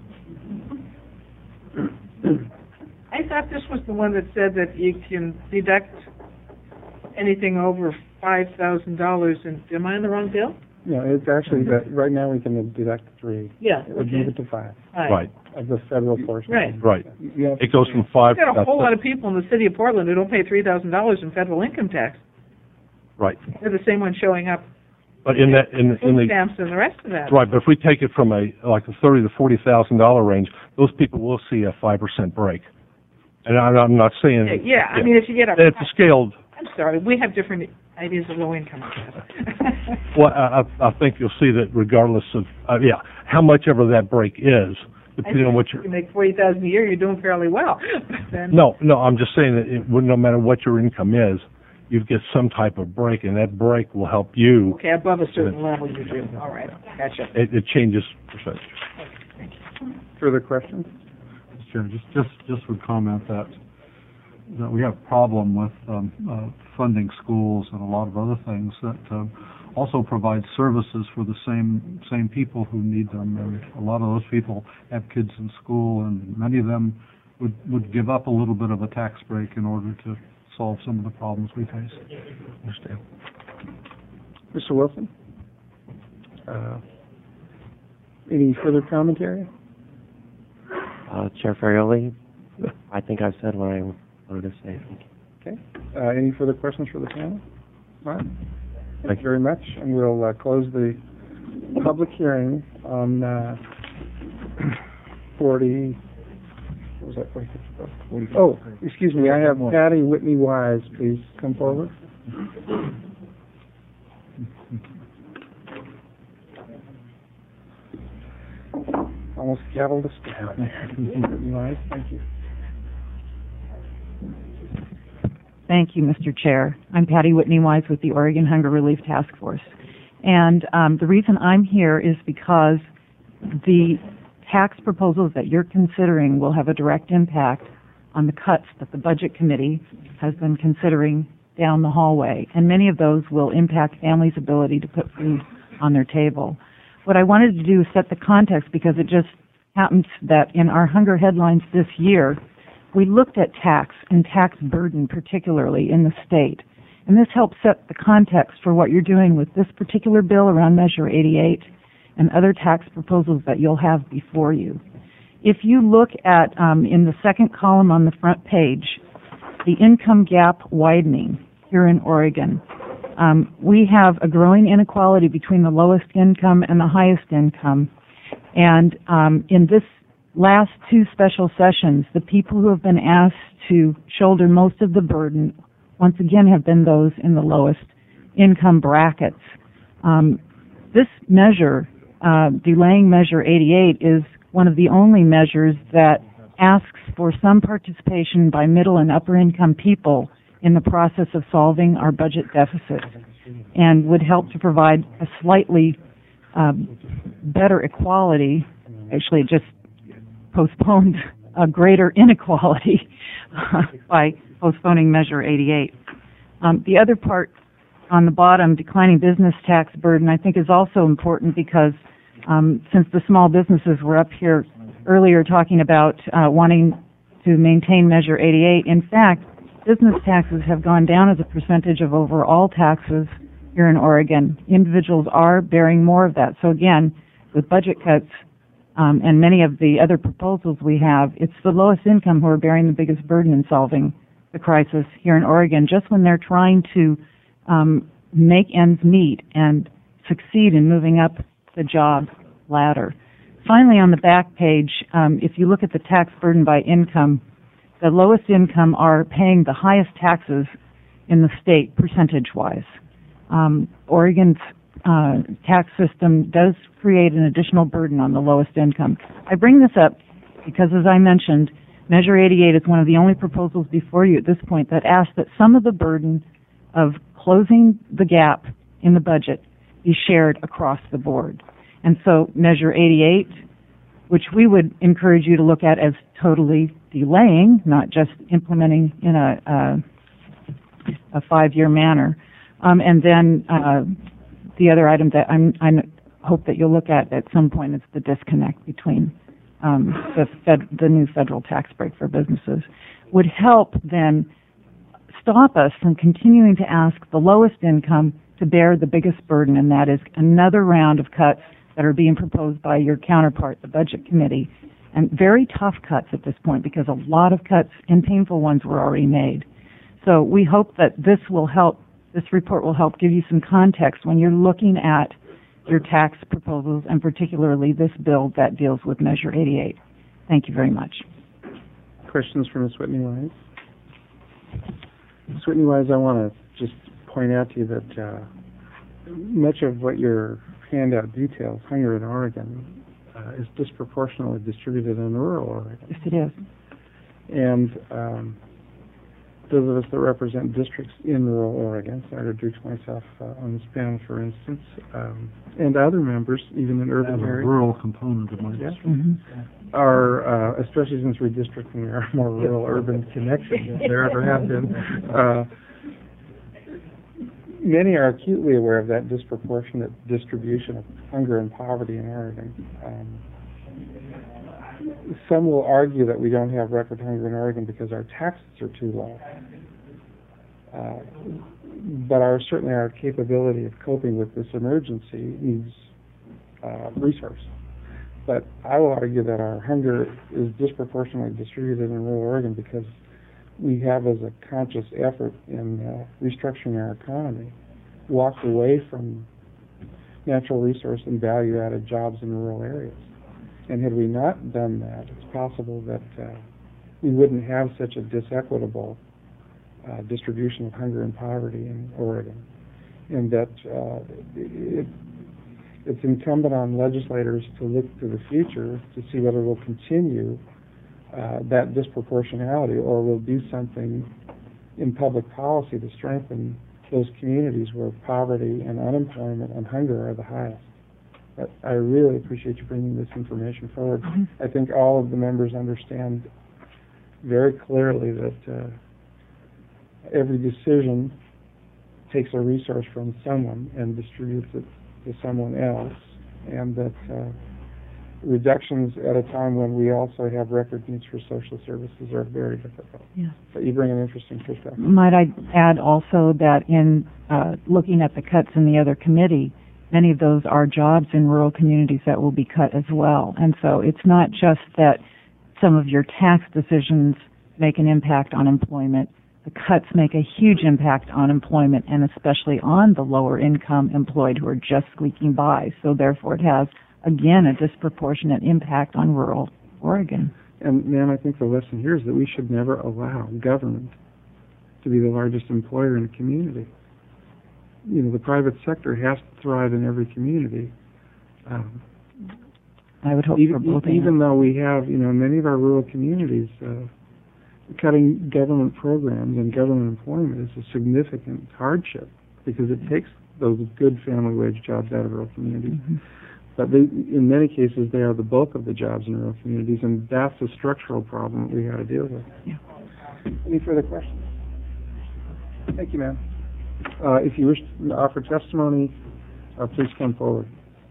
[SPEAKER 1] I thought this was the one that said that you can deduct anything over $5,000. And am I on the wrong bill?
[SPEAKER 2] it's actually that right now we can deduct 3.
[SPEAKER 1] Yeah,
[SPEAKER 2] It would
[SPEAKER 1] okay.
[SPEAKER 2] move it to 5
[SPEAKER 13] Right,
[SPEAKER 2] of the federal portion.
[SPEAKER 1] Right.
[SPEAKER 13] right.
[SPEAKER 2] You have
[SPEAKER 13] It goes from 5.
[SPEAKER 1] We've got a whole lot of people in the city of Portland who don't pay $3,000 in federal income tax.
[SPEAKER 13] Right.
[SPEAKER 1] They're the same ones showing up,
[SPEAKER 13] But in the
[SPEAKER 1] food stamps and the rest of that.
[SPEAKER 13] right, but if we take it from a $30,000 to $40,000 range, those people will see a 5% break. And I'm not saying.
[SPEAKER 1] Yeah, I mean, if you get a...
[SPEAKER 13] It's a scaled.
[SPEAKER 1] I'm sorry, we have different ideas of low income, I guess.
[SPEAKER 13] Well, I think you'll see that regardless of how much ever that break is, depending on what
[SPEAKER 1] you make $40,000 a year, you're doing fairly well. But then,
[SPEAKER 13] No, I'm just saying that no matter what your income is, you get some type of break, and that break will help you.
[SPEAKER 1] okay, above a certain level, you do. All right, gotcha.
[SPEAKER 13] It changes percentage.
[SPEAKER 2] Further questions?
[SPEAKER 10] Mr. Chairman, just would comment that we have a problem with funding schools and a lot of other things that also provide services for the same people who need them, and a lot of those people have kids in school, and many of them would give up a little bit of a tax break in order to solve some of the problems we face.
[SPEAKER 13] Understand.
[SPEAKER 2] Mr. Wilson? Any further commentary?
[SPEAKER 8] Chair Ferrioli, I think I've said what I wanted to say.
[SPEAKER 2] Okay. Any further questions for the panel? All right. Thank you very much, and we'll close the public hearing on 40. What was that? 46? Oh, excuse me. I have Patty Whitney Wise. Please come forward. Almost gavelled us down there. Whitney Wise, thank you.
[SPEAKER 14] Thank you, Mr. Chair. I'm Patty Whitney Wise with the Oregon Hunger Relief Task Force. And the reason I'm here is because the tax proposals that you're considering will have a direct impact on the cuts that the Budget Committee has been considering down the hallway. And many of those will impact families' ability to put food on their table. What I wanted to do is set the context, because it just happens that in our hunger headlines this year, we looked at tax and tax burden particularly in the state. And this helps set the context for what you're doing with this particular bill around Measure 88 and other tax proposals that you'll have before you. If you look at, in the second column on the front page, the income gap widening here in Oregon, we have a growing inequality between the lowest income and the highest income. And in this last 2 special sessions, the people who have been asked to shoulder most of the burden once again have been those in the lowest income brackets. This measure, delaying Measure 88, is one of the only measures that asks for some participation by middle and upper income people in the process of solving our budget deficit, and would help to provide a slightly better equality. Actually, it just postponed a greater inequality by postponing Measure 88. The other part on the bottom, declining business tax burden, I think is also important, because since the small businesses were up here earlier talking about wanting to maintain Measure 88, in fact, business taxes have gone down as a percentage of overall taxes here in Oregon. Individuals are bearing more of that. So again, with budget cuts and many of the other proposals we have, it's the lowest income who are bearing the biggest burden in solving the crisis here in Oregon, just when they're trying to make ends meet and succeed in moving up the job ladder. Finally, on the back page, if you look at the tax burden by income, the lowest income are paying the highest taxes in the state, percentage-wise. Oregon's tax system does create an additional burden on the lowest income. I bring this up because, as I mentioned, Measure 88 is one of the only proposals before you at this point that asks that some of the burden of closing the gap in the budget be shared across the board. And so Measure 88, which we would encourage you to look at as totally delaying, not just implementing in a 5-year manner. And then the other item that I hope that you'll look at some point is the disconnect between the new federal tax break for businesses, would help then stop us from continuing to ask the lowest income to bear the biggest burden, and that is another round of cuts that are being proposed by your counterpart, the Budget Committee, and very tough cuts at this point because a lot of cuts and painful ones were already made. So we hope that this report will help give you some context when you're looking at your tax proposals, and particularly this bill that deals with Measure 88. Thank you very much.
[SPEAKER 2] Questions for Ms. Whitney-Wise? Ms. Whitney-Wise, I want to just point out to you that much of what your handout details, Hunger in Oregon, is disproportionately distributed in rural Oregon.
[SPEAKER 14] Yes, it is.
[SPEAKER 2] And those of us that represent districts in rural Oregon, Senator Dukes, myself on this panel, for instance, and other members, even in urban areas.
[SPEAKER 10] A rural component of my district.
[SPEAKER 2] Are, especially since redistricting, there are more rural-urban connections than there ever have been. Many are acutely aware of that disproportionate distribution of hunger and poverty in Oregon. Some will argue that we don't have record hunger in Oregon because our taxes are too low. But certainly our capability of coping with this emergency needs resource. But I will argue that our hunger is disproportionately distributed in rural Oregon because we have, as a conscious effort in restructuring our economy, walked away from natural resource and value-added jobs in rural areas. And had we not done that, it's possible that we wouldn't have such a disequitable distribution of hunger and poverty in Oregon. And that it's incumbent on legislators to look to the future to see whether we'll continue that disproportionality or we'll do something in public policy to strengthen those communities where poverty and unemployment and hunger are the highest. But I really appreciate you bringing this information forward. I think all of the members understand very clearly that every decision takes a resource from someone and distributes it to someone else, and that reductions at a time when we also have record needs for social services are very difficult.
[SPEAKER 14] Yeah.
[SPEAKER 2] But you bring an interesting perspective.
[SPEAKER 14] Might I add also that in looking at the cuts in the other committee, many of those are jobs in rural communities that will be cut as well. And so it's not just that some of your tax decisions make an impact on employment. The cuts make a huge impact on employment, and especially on the lower income employed who are just squeaking by. So therefore it has, again, a disproportionate impact on rural Oregon.
[SPEAKER 2] And, ma'am, I think the lesson here is that we should never allow government to be the largest employer in a community. You know, the private sector has to thrive in every community.
[SPEAKER 14] I would hope
[SPEAKER 2] even though we have, in many of our rural communities, cutting government programs and government employment is a significant hardship because it takes those good family wage jobs out of rural communities. Mm-hmm. But in many cases, they are the bulk of the jobs in rural communities, and that's a structural problem that we got to deal with.
[SPEAKER 14] Yeah.
[SPEAKER 2] Any further questions? Thank you, ma'am. If you wish to offer testimony, please come forward.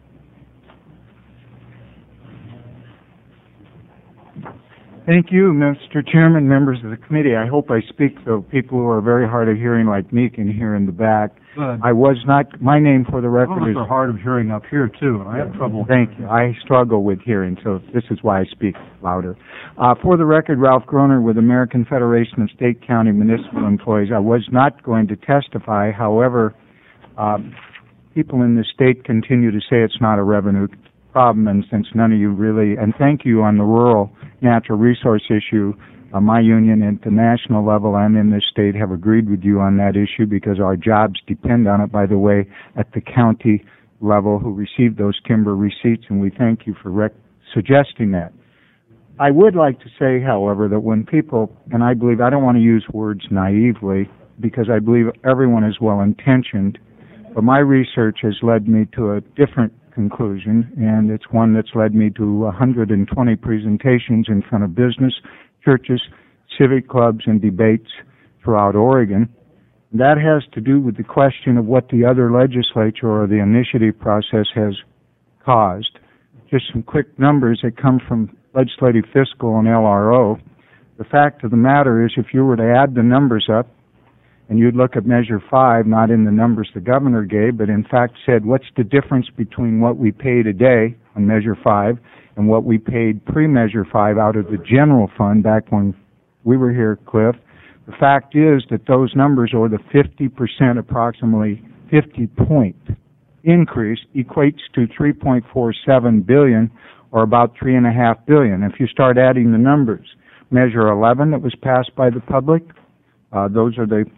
[SPEAKER 15] Thank you, Mr. Chairman, members of the committee. I hope I speak so people who are very hard of hearing like me can hear in the back.
[SPEAKER 10] Good.
[SPEAKER 15] I was not, my name for the record is...
[SPEAKER 10] are hard of hearing up here, too, and I have trouble.
[SPEAKER 15] Thank you. I struggle with hearing, so this is why I speak louder. For the record, Ralph Groner with American Federation of State, County, Municipal Employees. I was not going to testify. However, people in the state continue to say it's not a revenue problem, and since none of you really, and thank you on the rural natural resource issue, my union at the national level and in this state have agreed with you on that issue because our jobs depend on it, by the way, at the county level who receive those timber receipts, and we thank you for suggesting that. I would like to say, however, that when people, and I believe, I don't want to use words naively because I believe everyone is well-intentioned, but my research has led me to a different conclusion, and it's one that's led me to 120 presentations in front of business, churches, civic clubs, and debates throughout Oregon. That has to do with the question of what the other legislature or the initiative process has caused. Just some quick numbers that come from Legislative Fiscal and LRO. The fact of the matter is, if you were to add the numbers up, and you'd look at Measure 5, not in the numbers the governor gave, but in fact said, what's the difference between what we pay today on Measure 5 and what we paid pre-Measure 5 out of the general fund back when we were here, Cliff? The fact is that those numbers, or the 50%, approximately 50-point increase, equates to $3.47 billion, or about $3.5 billion. If you start adding the numbers, Measure 11 that was passed by the public, those are the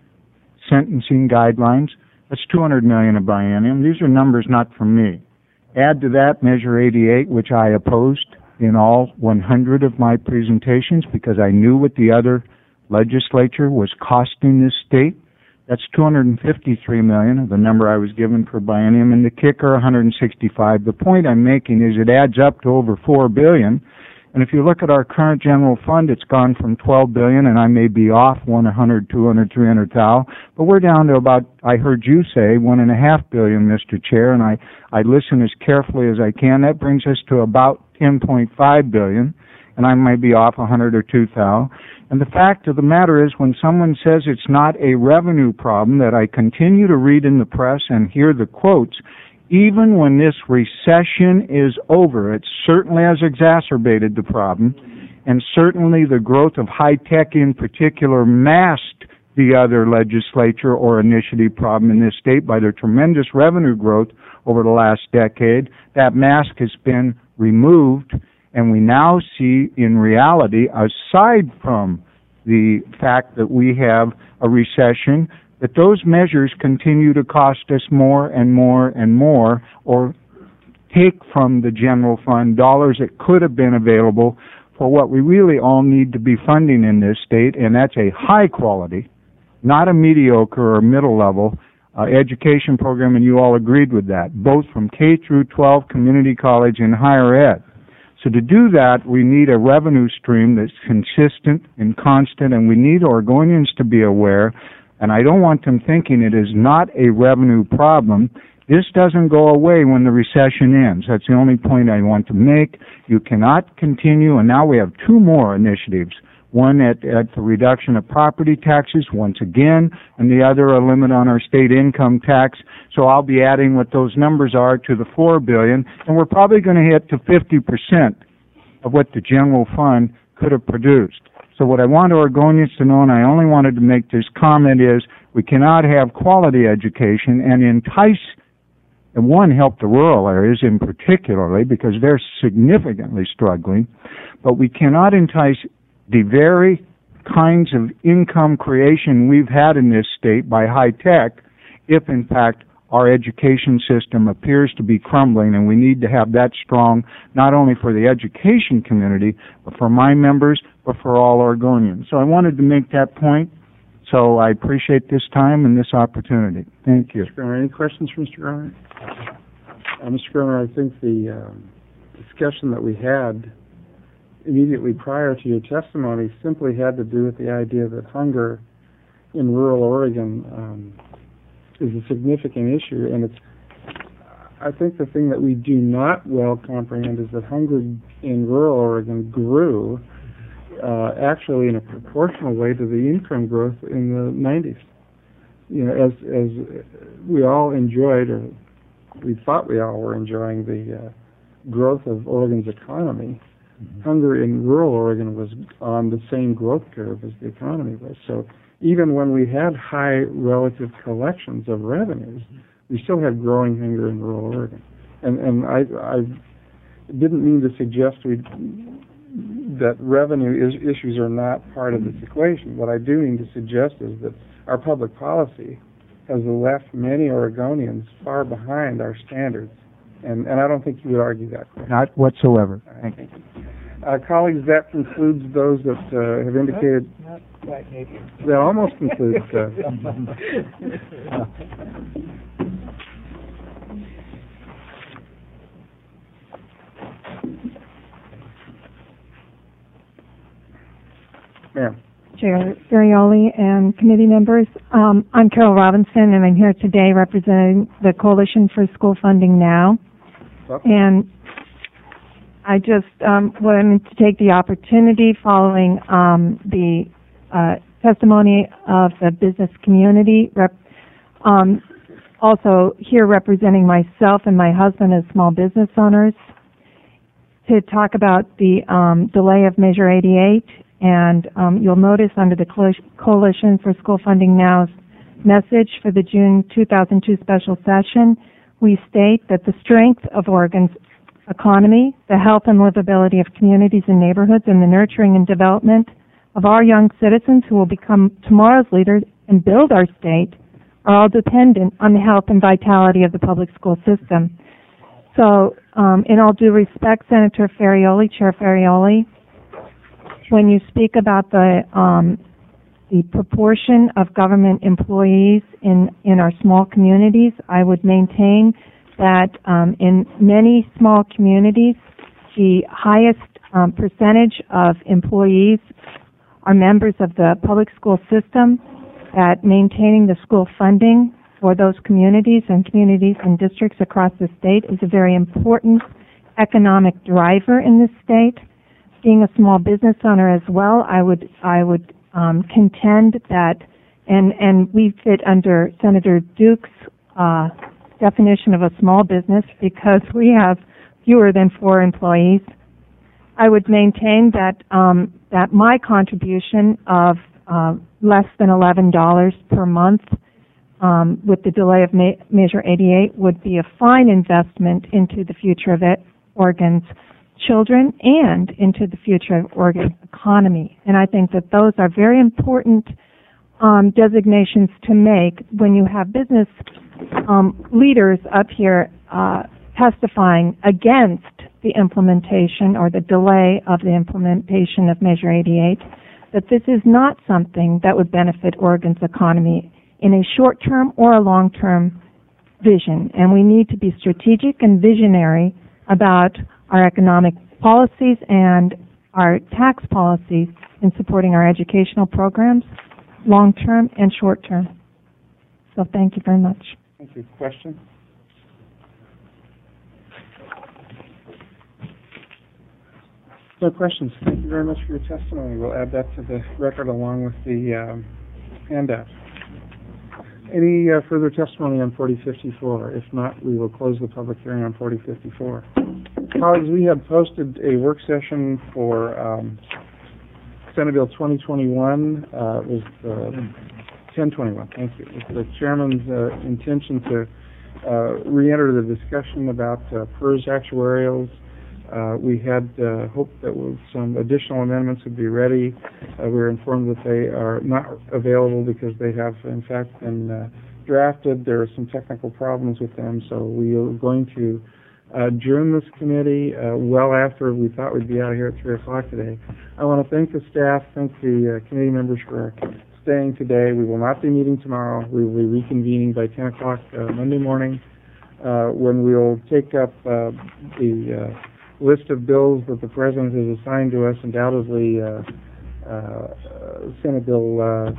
[SPEAKER 15] sentencing guidelines. That's $200 million a biennium. These are numbers not from me. Add to that Measure 88, which I opposed in all 100 of my presentations because I knew what the other legislature was costing this state. That's $253 million, the number I was given per biennium, and the kicker, 165. The point I'm making is it adds up to over $4 billion. And if you look at our current general fund, it's gone from $12 billion, and I may be off 100, 200, 300 thou, but we're down to about, I heard you say, $1.5 billion, Mr. Chair, and I listen as carefully as I can. That brings us to about $10.5 billion, and I might be off 100 or 2 thou. And the fact of the matter is, when someone says it's not a revenue problem, that I continue to read in the press and hear the quotes, even when this recession is over, it certainly has exacerbated the problem, and certainly the growth of high tech in particular masked the other legislature or initiative problem in this state by their tremendous revenue growth over the last decade. That mask has been removed, and we now see in reality, aside from the fact that we have a recession, that those measures continue to cost us more and more and more, or take from the general fund dollars that could have been available for what we really all need to be funding in this state, and that's a high quality, not a mediocre or middle level education program, and you all agreed with that, both from K through 12, community college, and higher ed. So to do that, we need a revenue stream that's consistent and constant, and we need Oregonians to be aware, and I don't want them thinking it is not a revenue problem. This doesn't go away when the recession ends. That's the only point I want to make. You cannot continue, and now we have 2 more initiatives. One at the reduction of property taxes, once again, and the other a limit on our state income tax. So I'll be adding what those numbers are to the $4 billion, and we're probably going to hit to 50% of what the general fund could have produced. So what I want Oregonians to know, and I only wanted to make this comment, is we cannot have quality education and entice, and one, help the rural areas in particularly because they're significantly struggling, but we cannot entice the very kinds of income creation we've had in this state by high tech if in fact our education system appears to be crumbling, and we need to have that strong not only for the education community but for my members but for all Oregonians. So I wanted to make that point. So I appreciate this time and this opportunity. Thank you.
[SPEAKER 2] Mr. Groner, any questions for Mr. Groner? Mr. Groner, I think the discussion that we had immediately prior to your testimony simply had to do with the idea that hunger in rural Oregon is a significant issue, and I think the thing that we do not well comprehend is that hunger in rural Oregon grew actually in a proportional way to the income growth in the 90s. You know, as we all enjoyed, or we thought we all were enjoying the growth of Oregon's economy, hunger in rural Oregon was on the same growth curve as the economy was. So even when we had high relative collections of revenues, we still had growing hunger in rural Oregon. And I didn't mean to suggest that revenue issues are not part of this equation. What I do mean to suggest is that our public policy has left many Oregonians far behind our standards. And I don't think you would argue that.
[SPEAKER 15] Not whatsoever. Thank you.
[SPEAKER 2] Colleagues, that concludes those that have indicated.
[SPEAKER 1] Not quite, maybe.
[SPEAKER 2] That almost concludes. Ma'am.
[SPEAKER 7] Chair Ferrioli and committee members. I'm Carol Robinson, and I'm here today representing the Coalition for School Funding Now. And I just wanted to take the opportunity following the testimony of the business community, also here representing myself and my husband as small business owners, to talk about the delay of Measure 88. And you'll notice under the Coalition for School Funding Now's message for the June 2002 special session, we state that the strength of Oregon's economy, the health and livability of communities and neighborhoods, and the nurturing and development of our young citizens who will become tomorrow's leaders and build our state are all dependent on the health and vitality of the public school system. So, in all due respect, Senator Ferrioli, Chair Ferrioli, when you speak about the proportion of government employees in our small communities, I would maintain that in many small communities, the highest percentage of employees are members of the public school system, that maintaining the school funding for those communities and districts across the state is a very important economic driver in this state. Being a small business owner as well, I would contend that, and we fit under Senator Duke's definition of a small business because we have fewer than 4 employees. I would maintain that that my contribution of less than $11 per month with the delay of Measure 88 would be a fine investment into the future of Oregon's children and into the future of Oregon's economy. And I think that those are very important designations to make when you have business leaders up here testifying against the implementation or the delay of the implementation of Measure 88, that this is not something that would benefit Oregon's economy in a short-term or a long-term vision. And we need to be strategic and visionary about our economic policies and our tax policies in supporting our educational programs, long-term and short-term. So thank you very much.
[SPEAKER 2] Thank you. Question? No questions. Thank you very much for your testimony. We'll add that to the record along with the handout. Any further testimony on 4054? If not, we will close the public hearing on 4054. Colleagues, we have posted a work session for Senate Bill 2021. It was 1021. Thank you. It's the chairman's intention to re-enter the discussion about PERS actuarials. We had hoped that some additional amendments would be ready. We were informed that they are not available because they have, in fact, been drafted. There are some technical problems with them, so we are going to adjourn this committee well after we thought we'd be out of here at 3 o'clock today. I want to thank the staff, thank the committee members for staying today. We will not be meeting tomorrow. We will be reconvening by 10 o'clock Monday morning when we'll take up the list of bills that the President has assigned to us. Undoubtedly, Senate Bill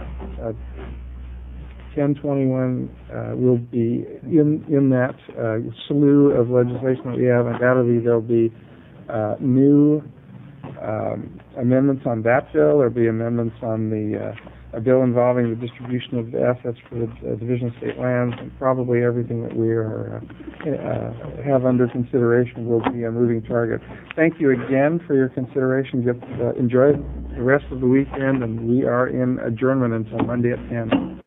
[SPEAKER 2] 1021 will be in that slew of legislation that we have. Undoubtedly, there'll be new amendments on that bill. There'll be amendments on the a bill involving the distribution of the assets for the Division of State Lands, and probably everything that we are have under consideration will be a moving target. Thank you again for your consideration. Enjoy the rest of the weekend, and we are in adjournment until Monday at 10.